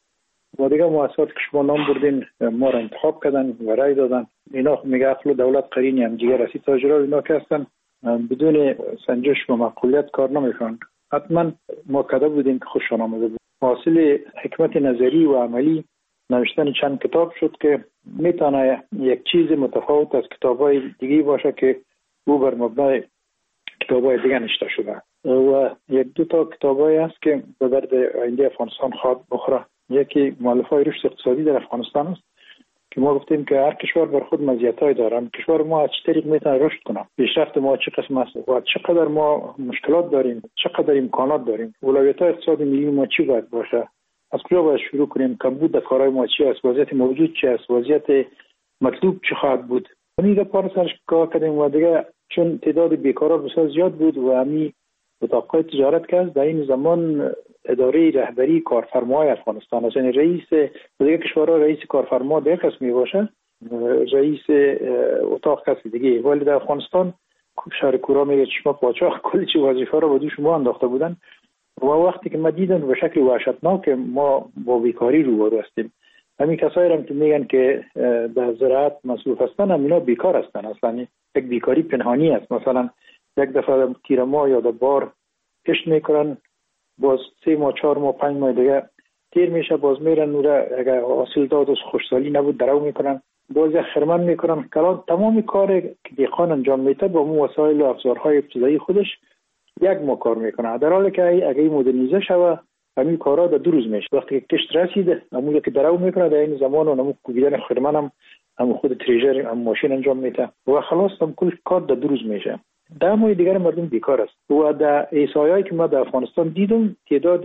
و دیگه مؤسسات که شما نام بردین ما را انتخاب کردن و رای دادن. اینا میگه اصل دولت قرینی هم دیگه رسید تاجرها اینا که هستن بدون سنجش و معقولیت کار نمیکنن. حتما ما کده بودیم که خوششان آمده بود. حاصل حکمت نظری و عملی نوشتن چند کتاب شد که میتونه یک چیز متفاوت از کتابای دیگه باشه که او بر مبنای کتابای دیگه نوشته شده و یک دو تا کتابای هست که به درد آینده افغانستان خواد بخوره. یکی مؤلفه‌های رشد اقتصادی در افغانستان است که ما گفتیم که هر کشور بر خود مزیت‌های داره. کشور ما از چه طریق میتونه رشد کنه، پیشرفت ما چه قسم است و چقدر ما مشکلات داریم، چقدر امکانات داریم، اولویت‌های اقتصادی ملی ما چی باید باشه، از کجا باید شروع کنیم، کمبود در کارهای ما چی است، وضعیت موجود چی است، وضعیت مطلوب چه خواهد بود. اینجا پار سرش کار کردیم و دیگه چون تعداد بیکارا بسیار زیاد بود و همین اتاقای تجارت که در این زمان اداره رهبری کارفرمای افغانستان است، یعنی رئیس دیگه کشورها رئیس کارفرما دیگه کس می باشه، رئیس اتاق کسی دیگه. ولی در افغانستان شهر کورا میگه چشما پاچاق کلی چه وظیفه رو به دوش ما انداخته بودن و وقتی که ما دیدن به شکل وحشتناک ما با بیکاری روبرو هستیم. همین کسایی هم که میگن که در زراعت مصروف هستن هم اینا بیکار هستن، اصلا یک بیکاری پنهانی است. مثلا یک دفعه تیر ماه یا بار کشت میکنن، باز سه ماه چهار ماه پنج ماه دیگه تیر میشه، باز میرن نوره اگر حاصل داد و خوشسالی نبود درو میکنن، باز یک خرمن میکنن. کلان تمامی کار که دیخان انجام میده با مو وسایل و افزارهای ابتدایی خودش یک ماه کار میکنه، در حالی که اگه مدرنیزه شوه همین کارا در دو روز میشه. وقتی که کشت رسیده همون که درو میکنه در این زمان و نمو کوبیدن خرمن هم هم خود تریجر هم ماشین انجام میده و خلاص هم کل کار در دو روز میشه. در ماه دیگر مردم بیکار است و در احصایه‌ای که ما در افغانستان دیدم تعداد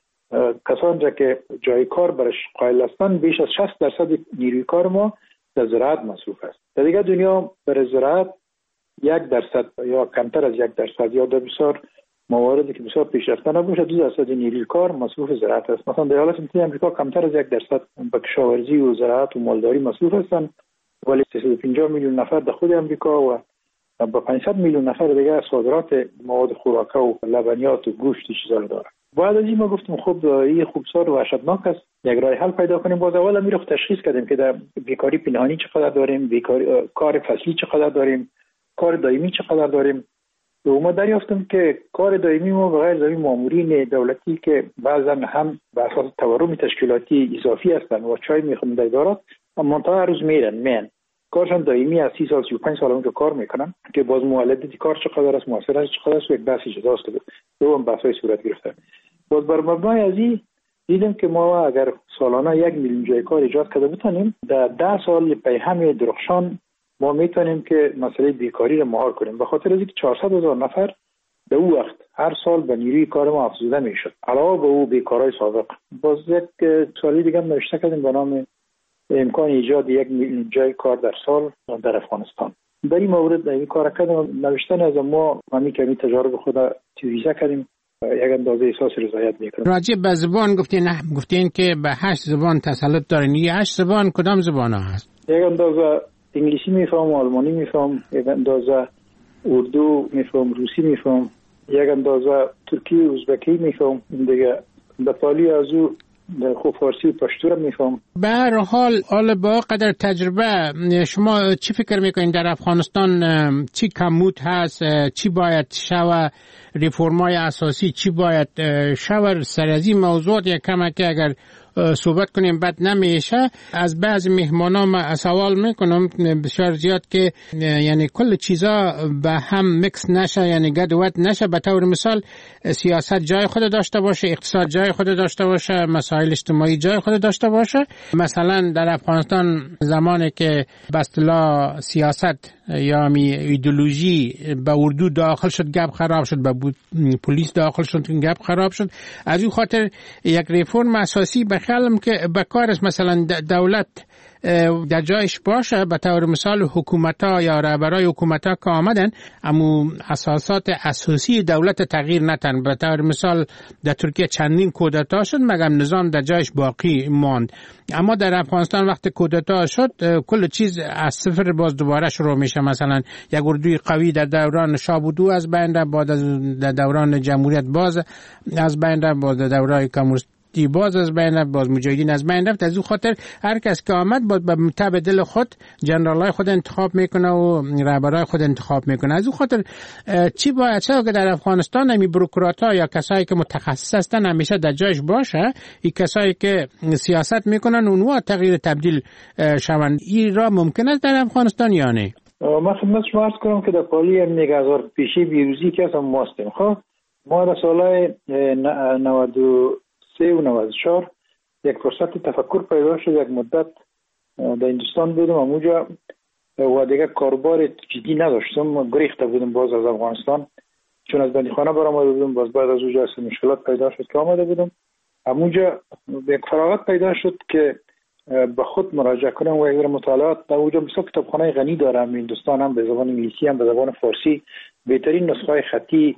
کسانی را که جای کار برش قائل هستند بیش از شصت درصد نیروی کار ما در زراعت مصروف است. در دیگر دنیا برای زراعت یک درصد یا کمتر از یک درصد یا در بسیار مواردی که بسیار پیشرفته نباشه دو درصد نیروی کار مصروف زراعت است. مثلا در ایالات متحده آمریکا کمتر از یک درصد به کشاورزی و زراعت و مالداری مصروف هستند، ولی سیصد و پنجاه میلیون نفر در خود آمریکا و با پانصد میلیون نفر دیگه صادرات مواد خوراکه و لبنیات و گوشت چیزا رو داره. بعد از این ما گفتیم خب این خوبسار و وحشتناک است، یک راه حل پیدا کنیم. باز اول میره تشخیص کردیم که در بیکاری پنهانی چقدر داریم، بیکاری کار فصلی چقدر داریم، کار دائمی چقدر داریم. و ما دریافتیم که کار دائمی ما به غیر زمین مامورین دولتی که بعضا هم به اساس تورم تشکیلاتی اضافی هستند و چای میخوام در ادارات اما تا هر روز میرن میان کارشان دائمی از سی سال سی و پنج سال اونجا کار میکنن که باز مولدیت کار چقدر است، موثرش چقدر است و یک بحثی جداست که دو هم بحثای صورت گرفته. باز بر مبنای از این دیدیم که ما اگر سالانه یک میلیون جای کار ایجاد کرده بتونیم در ده سال پیهم درخشان ما میتونیم که مسئله بیکاری رو مهار کنیم. به خاطر اینکه چهارصد هزار نفر در اون وقت هر سال به نیروی کار ما افزوده میشد علاوه به اون بیکارای سابق. باز یک سوالی دیگه هم نوشته کردیم به نام امکان ایجاد یک میلیون جای کار در سال در افغانستان. در این مورد در این کار کردیم نوشتن از ما همین که تجارب خود تیویزه کردیم یک اندازه احساس رضایت میکنیم. راجع به زبان گفتین گفتین که به هشت زبان تسلط دارین. این هشت زبان کدام زبان ها هست؟ یک اندازه انگلیسی میفهم، آلمانی میفهم، یک اندازه اردو میفهم، روسی میفهم، یک اندازه ترکی و ازبکی میفهم، دیگه دپالی از او خوب فارسی و پشتو رو میفهم. به هر حال حالا با قدر تجربه شما چی فکر میکنین در افغانستان چی کمبود هست، چی باید شوه، ریفرمای اساسی چی باید شوه؟ سر از این موضوعات یک کمک اگر صحبت کنیم بد نمیشه. از بعض مهمانا ما سوال میکنم بسیار زیاد که یعنی کل چیزا به هم مکس نشه، یعنی گدوت نشه. به طور مثال سیاست جای خود داشته باشه، اقتصاد جای خود داشته باشه، مسائل اجتماعی جای خود داشته باشه. مثلا در افغانستان زمانی که به اصطلاح سیاست یا می ایدئولوژی به اردو داخل شد گپ خراب شد، به پلیس داخل شد گپ خراب شد. از این خاطر یک ریفرم اساسی بخیالم که به کار است مثلا دولت در جایش باشه. به طور مثال حکومت‌ها یا رهبرای حکومت‌ها که آمدن اما اساسات اساسی دولت تغییر نتن. به طور مثال در ترکیه چندین کودتا شد مگر نظام در جایش باقی ماند. اما در افغانستان وقتی کودتا شد کل چیز از صفر باز دوباره شروع میشه. مثلا یک اردوی قوی در دوران شاه بودو از بین رفت، بعد در دوران جمهوریت باز از بین رفت، بعد در دوران دیباز از بین رفت، باز مجاهدین از بین رفت. از اون خاطر هر کس که آمد باز به تبع دل خود جنرالای خود انتخاب میکنه و رهبرای خود انتخاب میکنه. از اون خاطر چی باید چه که در افغانستان همی بروکرات‌ها یا کسایی که متخصص هستن همیشه در جایش باشه، این کسایی که سیاست میکنن اونها تغییر تبدیل شوند. این را ممکن است در افغانستان یا نه؟ من خدمت شما عرض کنم که در پالی نگهدار پیشی بیروزی که هستم ما هستیم. خب ما در سالهای نود و سه و نود و چهار یک فرصت تفکر پیدا شد، یک مدت در هندوستان بودم اونجا و دیگه کاربار جدی نداشتم، گریخته بودم باز از افغانستان، چون از بندیخانه برآمده بودم، باز بعد از اونجا مشکلات پیدا شد که آمده بودم. اونجا یک فراغت پیدا شد که به خود مراجعه کنم و یک مطالعات در اونجا بسیار کتابخانه غنی دارم، هندوستان هم به زبان انگلیسی هم به زبان فارسی، بهترین نسخه خطی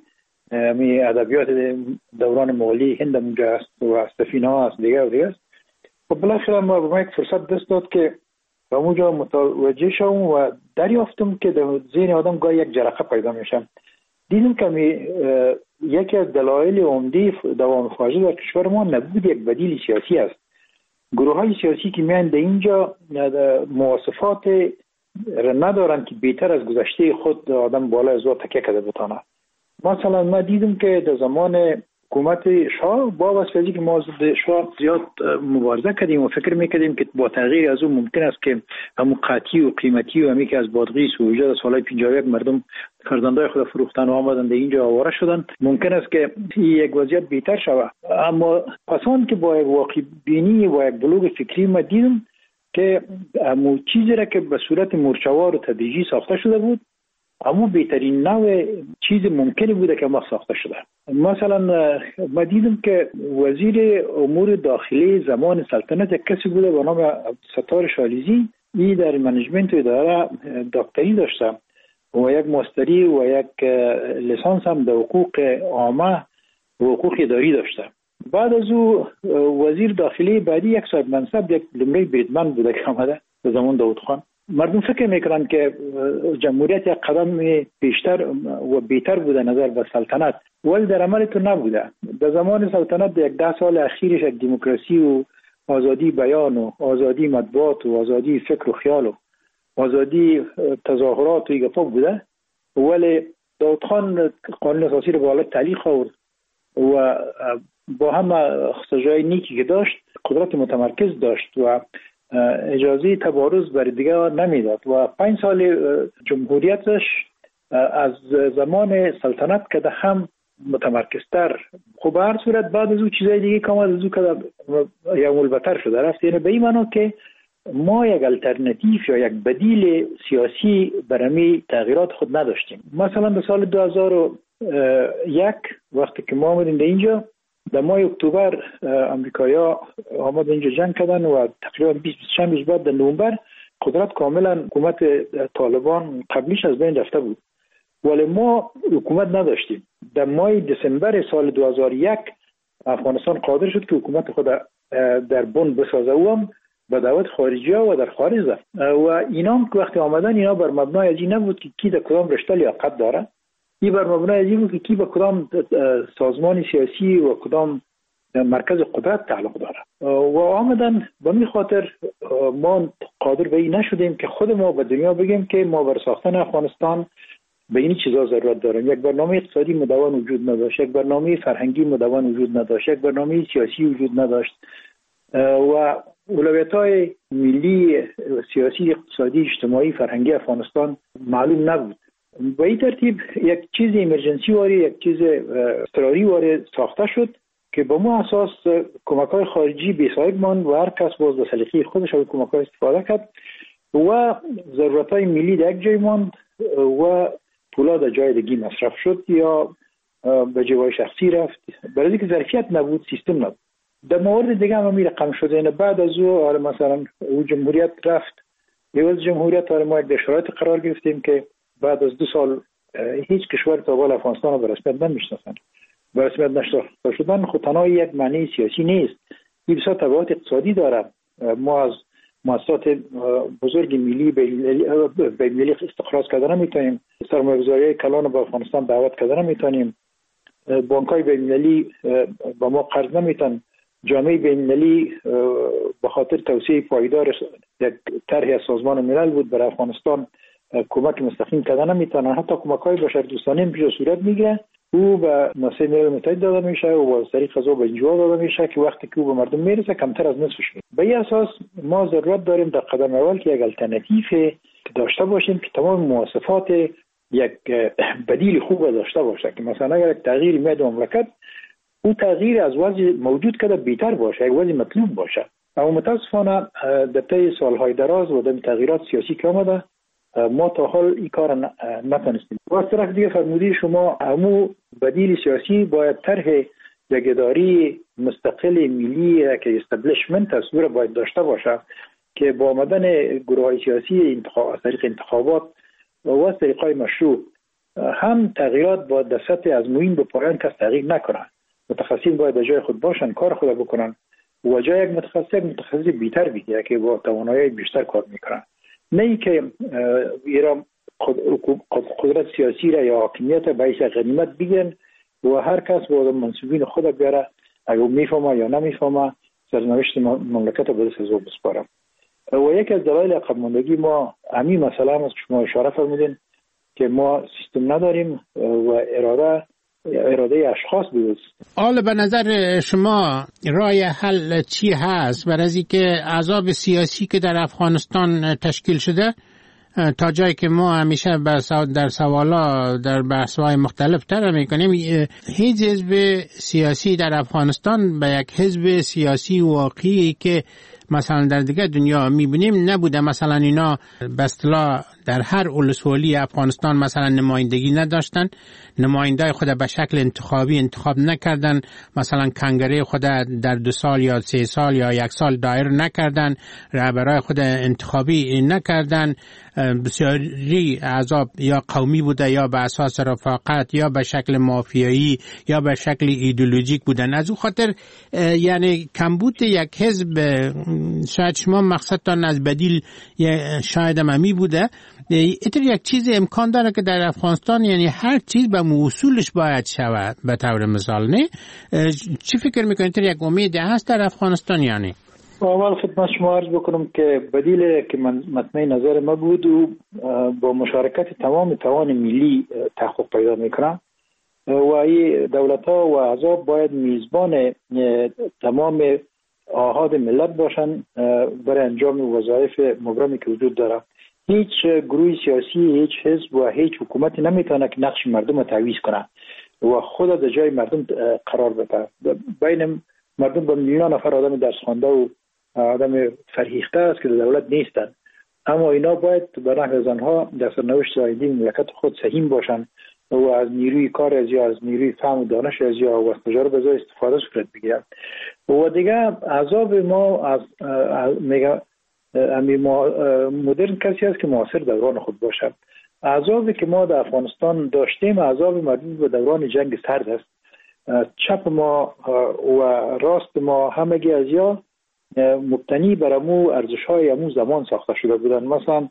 می ادبیات دوران مغولی هند اونجا است و سفینه است دیگه و دیگه است. و بالاخره ما به ما یک فرصت دست داد که به اونجا متوجه شوم و دریافتم که در ذهن آدم گاهی یک جرقه پیدا میشه. دیدم که می یکی از دلایل عمده دوام فاجعه در کشور ما نبود یک بدیل سیاسی است. گروه های سیاسی که میان در اینجا مواصفات را ندارن که بهتر از گذشته خود آدم بالا از او تکیه کرده بتانه. مثلا ما دیدم که در زمان حکومت شاه با واسطه که ما ضد شاه زیاد مبارزه کردیم و فکر میکردیم که با تغییر از اون ممکن است که همون قاطی و قیمتی و همی که از بادغیس و وجود سالهای پنجاه و یک مردم فرزندای خود فروختن و آمدن در اینجا آواره شدن، ممکن است که یک وضعیت بهتر شود. اما پسان که با یک واقع بینی و یک بلوغ فکری ما دیدم که همون چیزی را که به صورت مورچه‌وار و تدریجی ساخته شده بود اما بهترین نوع چیز ممکنی بوده که ما ساخته شده. مثلا ما دیدم که وزیر امور داخلی زمان سلطنت یک کسی بوده به نام ستار شالیزی، این در منیجمنت اداره دکتری داشته و یک ماستری و یک لیسانس هم در حقوق عامه و حقوق اداری داشته. بعد از او وزیر داخلی بعدی یک صاحب منصب یک لمری بریدمن بوده که آمده به زمان داود خان. مردم فکر میکنن که جمهوریت یک قدم بیشتر و بهتر بوده نظر به سلطنت، ولی در عمل تو نبوده. در زمان سلطنت یک ده سال اخیرش یک دموکراسی و آزادی بیان و آزادی مطبوعات و آزادی فکر و خیال و آزادی تظاهرات و ایگفا بوده، ولی داود خان قانون اساسی رو به حالت تعلیق آورد و با همه سجای نیکی که داشت قدرت متمرکز داشت و اجازه تبارز برای دیگه نمیداد و پنج سال جمهوریتش از زمان سلطنت که ده هم متمرکزتر. خب به هر صورت بعد از او چیزای دیگه که آمد از او که یا ملبتر شده رفت، یعنی به این معنا که ما یک الटरनेटिव یا یک بدیل سیاسی برای تغییرات خود نداشتیم. مثلا در سال دو هزار و یک وقتی که ما آمدیم در اینجا، در ماه اکتبر امریکایی‌ها آمد اینجا جنگ کردن و تقریبا بیست چند روز بعد در نوامبر قدرت کاملا حکومت طالبان قبلیش از بین رفته بود، ولی ما حکومت نداشتیم. در ماه دسامبر سال دو هزار و یک افغانستان قادر شد که حکومت خود در بن بسازه و هم به دعوت خارجی ها و در خارج رفت و اینا هم که وقتی آمدن اینا بر مبنای ازی نبود که کی در کدام رشته لیاقت داره، این بر مبنای ازی بود که کی به کدام سازمان سیاسی و کدام مرکز قدرت تعلق داره و آمدن. به می خاطر ما قادر به این نشدیم که خود ما به دنیا بگیم که ما بر ساختن افغانستان به این چیزا ضرورت داریم. یک برنامه اقتصادی مدون وجود نداشت، یک برنامه فرهنگی مدون وجود نداشت، یک برنامه سیاسی وجود نداشت و اولویت‌های ملی سیاسی اقتصادی اجتماعی فرهنگی افغانستان معلوم نبود. به این ترتیب یک چیز ایمرجنسی واری، یک چیز اضطراری واری ساخته شد که به ما اساس کمک‌های خارجی بی‌صاحب ماند و هر کس باز به سلیقه خودش از کمک‌ها استفاده کرد و ضرورت‌های ملی در یک جای ماند و پولا در جای دیگه مصرف شد یا به جای شخصی رفت، برای اینکه ظرفیت نبود، سیستم نبود. در مورد دیگه هم می رقم شده، یعنی بعد از او مثلا او جمهوریت رفت، یوز جمهوریت ما یک شرایط قرار گرفتیم که بعد از دو سال هیچ کشور تا حالا افغانستان رو به رسمیت نمیشناسن. به رسمیت نشناخته شدن خود تنها یک معنی سیاسی نیست، این بسیار تبعات اقتصادی داره. ما از مؤسسات بزرگ ملی به ملی استخراج کردن نمیتونیم، سرمایه‌گذاری کلان به افغانستان دعوت کردن نمیتونیم، بانک‌های بین المللی با ما قرض نمیتونن جامعه بین‌المللی به خاطر توسعه پایدار یک طرح سازمان ملل بود برای افغانستان کمک مستقیم کردن نمیتونه، حتی کمک‌های بشردوستانه پیش صورت میگیره، او به مؤسسه ملل متحد داده میشه و از طریق غذا به انجوا داده میشه که وقتی که او به مردم میرسه کمتر از نصفش میشه. به این اساس ما ضرورت داریم در قدم اول که یک الترناتیو داشته باشیم که تمام مواصفات یک بدیل خوب داشته باشه، که مثلا اگر یک تغییری میاد مملکت، او تغییر از وضع موجود کده بهتر باشه، یک وضع مطلوب باشه. اما متاسفانه در طی سالهای دراز و در تغییرات سیاسی که آمده ما تا حال این کار نتونستیم. و از طرف دیگه فرمودی شما همو بدیل سیاسی باید طرح یک اداری مستقل ملی که استبلیشمنت از او باید داشته باشه که با آمدن گروه‌های سیاسی انتخاب از طریق انتخابات و از طریق‌های مشروع هم تغییرات با در سطح از موین به پایان کس تغییر نکنن. متخصصین باید در جای خود باشن، کار خود بکنن و جای یک متخصص یک متخصص بیشتر بگیره که با توانایی بیشتر کار میکنن، نه ای که ایران قدرت سیاسی را یا حاکمیت به حیث غنیمت بگیرن و هر کس با منصوبین خود بیاره، اگر میفهمه یا نمیفهمه سرنوشت مملکت رو به دست از او بسپاره. و یکی از دلایل عقب ماندگی ما همین مسئله هم از شما اشاره فرمودین که ما سیستم نداریم و اراده اراده اشخاص بود. حالا به نظر شما راه حل چی هست برای از اینکه عذاب سیاسی که در افغانستان تشکیل شده تا جایی که ما همیشه در سوالا در بحث‌های مختلف تر میکنیم، هیچ حزب سیاسی در افغانستان به یک حزب سیاسی واقعی که مثلا در دیگه دنیا میبینیم نبوده. مثلا اینا به اصطلاح در هر ولسوالی افغانستان مثلا نمایندگی نداشتن، نماینده خود به شکل انتخابی انتخاب نکردن، مثلا کنگره خود در دو سال یا سه سال یا یک سال دایر نکردن، رهبرای خود انتخابی نکردن، بسیاری احزاب یا قومی بوده یا به اساس رفاقت یا به شکل مافیایی یا به شکل ایدئولوژیک بودن. از اون خاطر یعنی کمبود یک حزب، شاید شما مقصدتان از بدیل شاید هم بوده، ایتر یک چیز امکان داره که در افغانستان یعنی هر چیز به اصولش باید شود به طور مثال، نه؟ چی فکر میکنید ایتر یک امید هست در افغانستان؟ یعنی اول خدمت شما عرض بکنم که بدیل که من مطمئن نظر ما بود و با مشارکت تمام توان ملی تحقق پیدا میکنه و این دولت ها و احزاب باید میزبان تمام آحاد ملت باشن برای انجام وظایف مبرمی که وجود داره. هیچ گروه سیاسی، هیچ حزب و هیچ حکومتی نمیتونه که نقش مردم رو تعویض کنه و خود در جای مردم قرار بده. بین مردم با میلیون نفر آدم درس خوانده و آدم فرهیخته است که در دولت نیستن، اما اینا باید به نحو از آنها در سرنوشت آینده مملکت خود سهیم باشن و از نیروی کار از یا از نیروی فهم و دانش از یا و تجارب از استفاده صورت بگیرن. و دیگه احزاب ما از میگه امی مدرن کسی است که معاصر دوران خود باشه. احزابی که ما در افغانستان داشتیم احزاب مربوط به دوران جنگ سرد است. چپ ما و راست ما همگی از یا مبتنی بر امو ارزش‌های امو زمان ساخته شده بودن. مثلا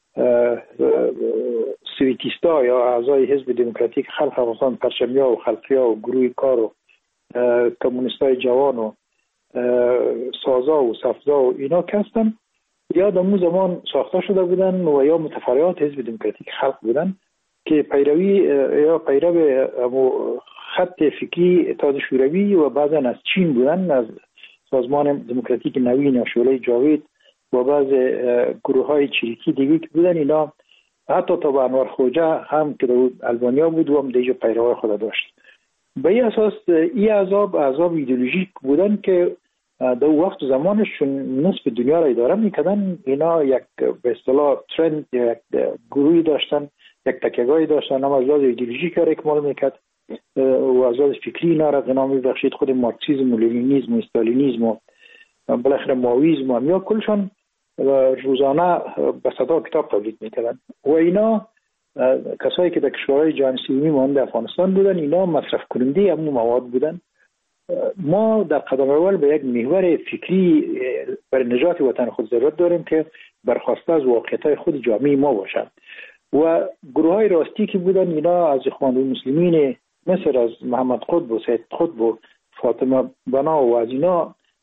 سویتیستا یا اعضای حزب دموکراتیک خلق افغانستان، پرچمیا و خلقیا و گروه کار و کمونیستای جوان و سازا و صفزا و اینا کستن یا در امو زمان ساخته شده بودن و یا متفرعات حزب دموکراتیک خلق بودن که پیروی یا پیرو امو خط فکری اتحاد شوروی و بعضا از چین بودن، از سازمان دموکراتیک نوین یا شعله جاوید و بعض گروه های چریکی دیگه که بودن. اینا حتی تا به انور خوجه هم که در البانیا بود و هم دیگه پیروهای خود داشت. به این اساس این احزاب احزاب ایدئولوژیک بودن که در وقت زمانشون نصف دنیا را اداره میکردن. اینا یک به اصطلاح ترند یک گروهی داشتن، یک تکیه‌گاهی داشتن، اما از لحاظ ایدئولوژیک را اکمال میکرد و از لحاظ فکری اینا را غنا میبخشید. خود مارکسیسم و لنینیسم و استالینیسم و بالاخره ماویسم و یا کلشان روزانه به صدا کتاب تولید میکردن و اینا کسایی که در کشورهای جهان سومی مانند افغانستان بودن اینا مصرف کننده همون مواد بودن. ما در قدم اول به یک محور فکری برای نجات وطن خود ضرورت داریم که برخواسته از واقعیت‌های خود جامعه ما باشد و گروه‌های راستی که بودن اینا از اخوان المسلمین مثل از محمد قطب و سید قطب و فاطمه بنا و از اینا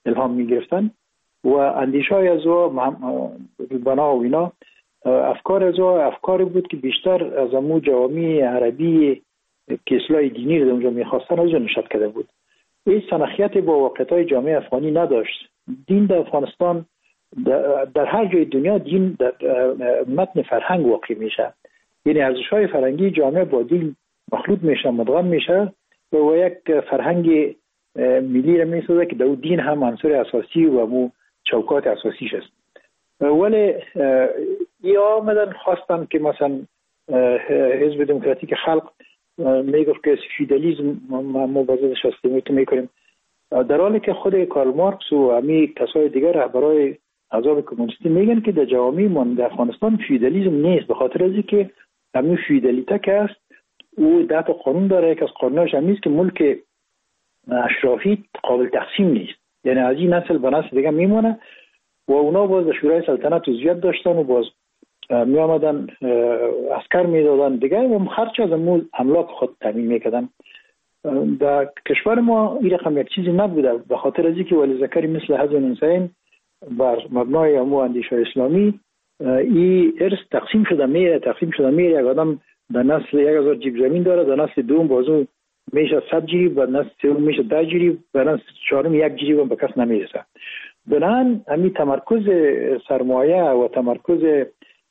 الهام میگرفتن و اندیشه های از او بنا و اینا افکار از او افکار بود که بیشتر از امو جوامع عربی که اصلاح دینی رو اونجا میخواستن از اون نشد کرده بود. این سنخیت با واقعیت جامعه افغانی نداشت. دین در افغانستان در هر جای دنیا دین در متن فرهنگ واقع میشه، یعنی ارزش‌های فرهنگی جامعه با دین مخلوط میشه، مدغم میشه و یک فرهنگ ملی را میسازه که در دین هم عنصر اساسی و مو چوکات اساسیش است. ولی یا آمدن خواستن که مثلا حزب دموکراتیک خلق میگفت که فیدالیسم ما بازش استفاده میکنیم، در حالی که خود کارل مارکس و همین کسای دیگر رهبرای احزاب کمونیستی میگن که در جوامع ما در افغانستان فیدالیسم نیست، به خاطر از اینکه همین فیدالیته که است او ده تا قانون داره. یک از قانوناش هم نیست که ملک اشرافی قابل تقسیم نیست، یعنی از این نسل به نسل دیگه میمونه و اونا باز در شورای سلطنت عضویت داشتن و باز می آمدن عسکر میدادن دیگه و خرچ از امون املاک خود تامین میکردن. در کشور ما این رقم یک چیزی نبوده، به خاطر از اینکه ولی ذکری مثل حزب حسین بر مبنای امو اندیشه اسلامی این ارث تقسیم شده میره تقسیم شده میره یک آدم در نسل یک هزار جیب زمین داره، در نسل دوم بازو میشه صد جیب، در نسل سوم میشه ده جیب، در نسل چهارم یک جیب هم به کس نمیرسه. بنابراین همین تمرکز سرمایه و تمرکز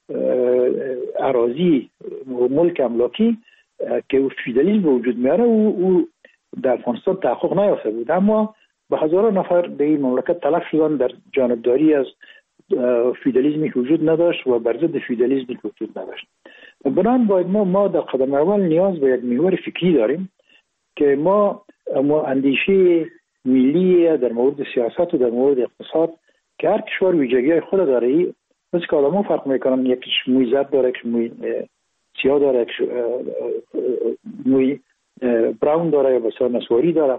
اراضی و ملک املاکی که فیدالیسم به وجود میاره او در افغانستان تحقق نیافته بود، اما به هزاران نفر به این مملکت تلف شدن در جانبداری از فیدالیسمی که وجود نداشت و بر ضد فیدالیسمی که وجود نداشت. بنابراین باید ما ما در قدم اول نیاز به یک محور فکری داریم که ما ما اندیشه ملی در مورد سیاست و در مورد اقتصاد که هر کشور ویژگی‌های خود داره، مثل که آدم‌ها فرق میکنن، یکیش موی زرد داره، یکیش موی سیاه داره، یکیش موی براون داره یا بسیار نسواری داره.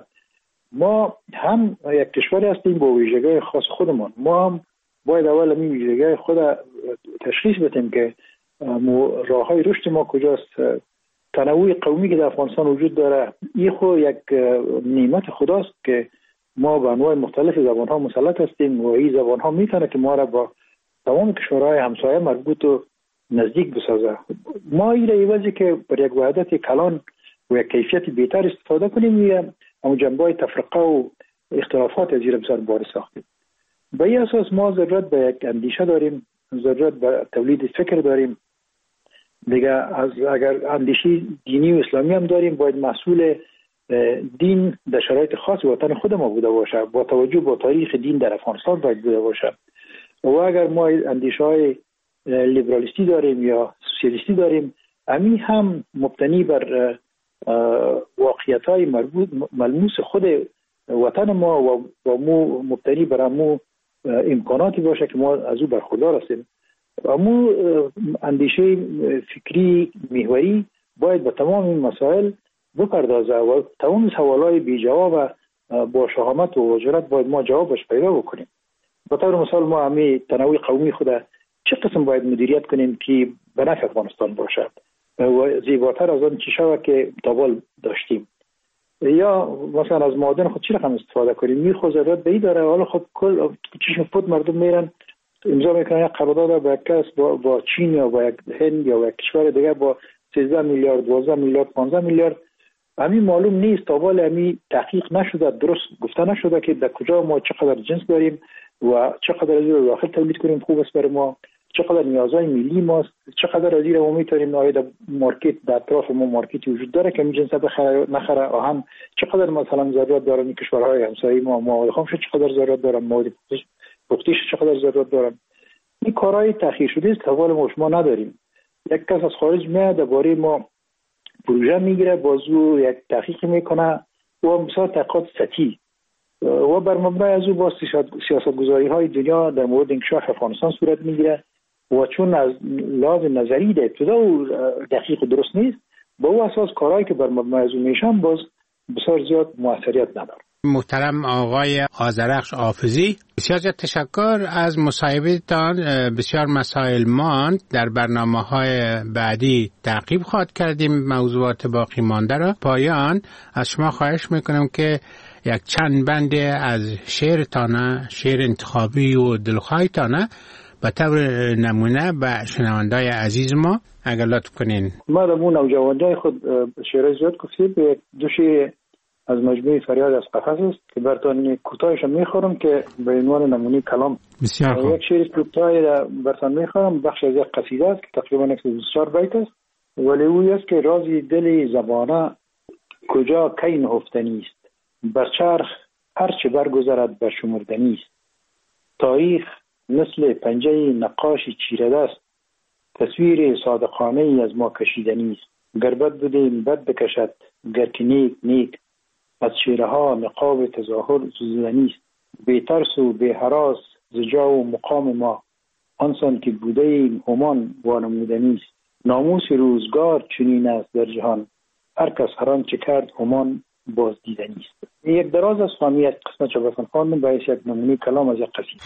ما هم یک کشوری هستیم با ویژگی‌های خاص خودمان، ما هم باید اول این ویژگی‌های خود تشخیص بدیم که راه‌های رشد ما کجاست. تنوع قومی که در افغانستان وجود داره این خود یک نعمت خداست که ما به انواع مختلف زبان‌ها مسلط هستیم و این زبان‌ها میتونه که ما را با تمام کشورهای همسایه مربوط و نزدیک بسازه. ما این ایوازی که بر یک وحدت کلان و یک کیفیت بهتر استفاده کنیم یا اما جنبه‌های تفرقه و اختلافات از این بسیار بار ساختیم. به این اساس ما ضرورت به یک اندیشه داریم، ضرورت به تولید فکر داریم دیگه. از اگر اندیشه دینی و اسلامی هم داریم باید مسئول دین در شرایط خاص وطن خود ما بوده باشه، با توجه به تاریخ دین در افغانستان باید بوده باشه. و اگر ما اندیشه های لیبرالیستی داریم یا سوسیالیستی داریم، همین هم مبتنی بر واقعیت های مربوط ملموس خود وطن ما و با مو مبتنی بر امو امکاناتی باشه که ما از او برخوردار هستیم. امو اندیشه فکری محوری باید به تمام این مسائل بپردازه و تمام سوالای بی جواب با شهامت و وجرت باید ما جوابش پیدا بکنیم. به طور مثال ما همین تنوع قومی خود چه قسم باید مدیریت کنیم که به نفع افغانستان باشد و زیباتر از آن چی شود که تابال داشتیم، یا مثلا از معادن خود چی رقم استفاده کنیم. می خود ضرورت به این داره. حالا خب کل چشم فوت مردم میرن امضا میکنن یک قرارداد با یک کس با, با چین یا با یک هند یا با یک کشور دیگه با سیزده میلیارد دوازده میلیارد پانزده میلیارد. همین معلوم نیست، تابال همین تحقیق نشده، درست گفته نشده که در کجا ما چقدر جنس داریم و چقدر از این داخل تولید کنیم خوب است برای ما، چقدر نیازهای ملی ماست، چقدر از این ما میتونیم آید مارکت در اطراف ما مارکتی وجود داره که می جنس بخره نخره، آهن چقدر مثلا ضرورت دارن این کشورهای همسایه ما، مواد خامش چقدر ضرورت دارن، مواد پختیش چقدر ضرورت دارن. این کارهای تأخیر شده است، حوال ما شما نداریم. یک کس از خارج میاد درباره ما پروژه میگیره، بازو یک تحقیق میکنه و مثلا تحقیقات سطحی و بر مبنای از او با سیاستگذاری های دنیا در مورد انکشاف افغانستان صورت میگیره و چون از لحاظ نظری در ابتدا و دقیق درست نیست، با او اساس کارهایی که بر مبنای از او میشن باز بسیار زیاد موثریت نداره. محترم آقای آذرخش حافظی، بسیار زیاد تشکر از مصاحبه‌تان. بسیار مسائل ماند، در برنامه‌های بعدی تعقیب خواهد کردیم موضوعات باقی مانده را. پایان از شما خواهش میکنم که یک چند بند از شعرتان، شعر انتخابی و دلخواهتان به طور نمونه به شنوندای عزیز ما اگر لطف کنین. ما در مون نوجوانای خود شعر زیاد گفتید، به دو شعر از مجموعه فریاد از قفس است که براتون کوتاهش میخورم که به عنوان نمونه کلام. بسیار خوب. یک شعر کوتاه براتون میخورم، بخش از یک قصیده است که تقریبا صد و بیست و چهار بیت است، ولی او است که رازی دل زبانه کجا کی نهفتنی است، بر چرخ هر چه برگذرد بر شمردنی است، تاریخ مثل پنجه نقاشی چیره دست، تصویر صادقانه ای از ما کشیدنی است، گر بد بودیم بد بکشد، گر که نیک نیک، از شیره ها نقاب تظاهر سوزدنی است، بی ترس و بی هراس ز جا و مقام ما، آنسان که بوده ایم همان وانمودنی است، ناموس روزگار چنین است در جهان، هر کس هر آنچه کرد همان بازدیدنی است. یک دراز از فهمی یک قسمت چه بسن خواندم باعث یک نمونه کلام از یک قصیده.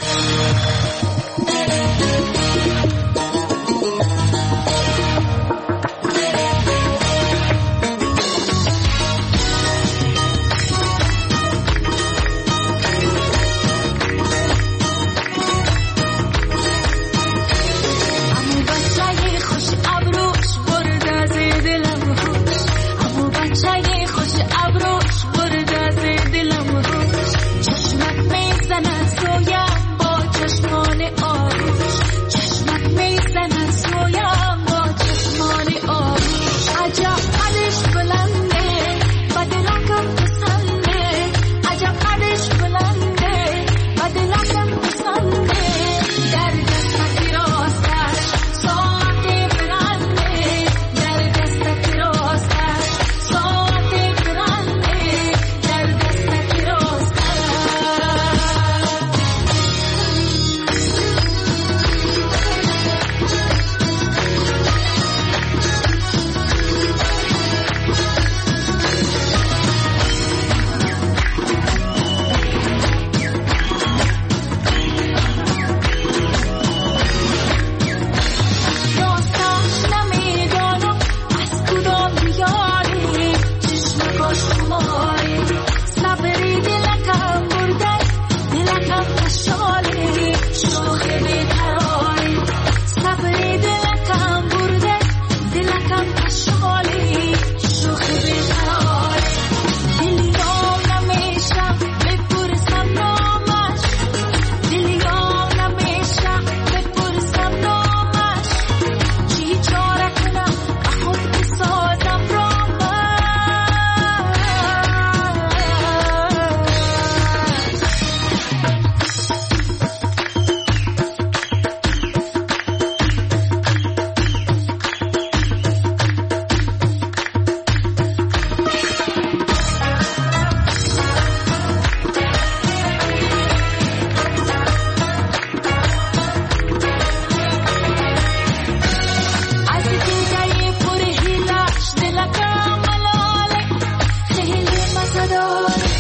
Salvador.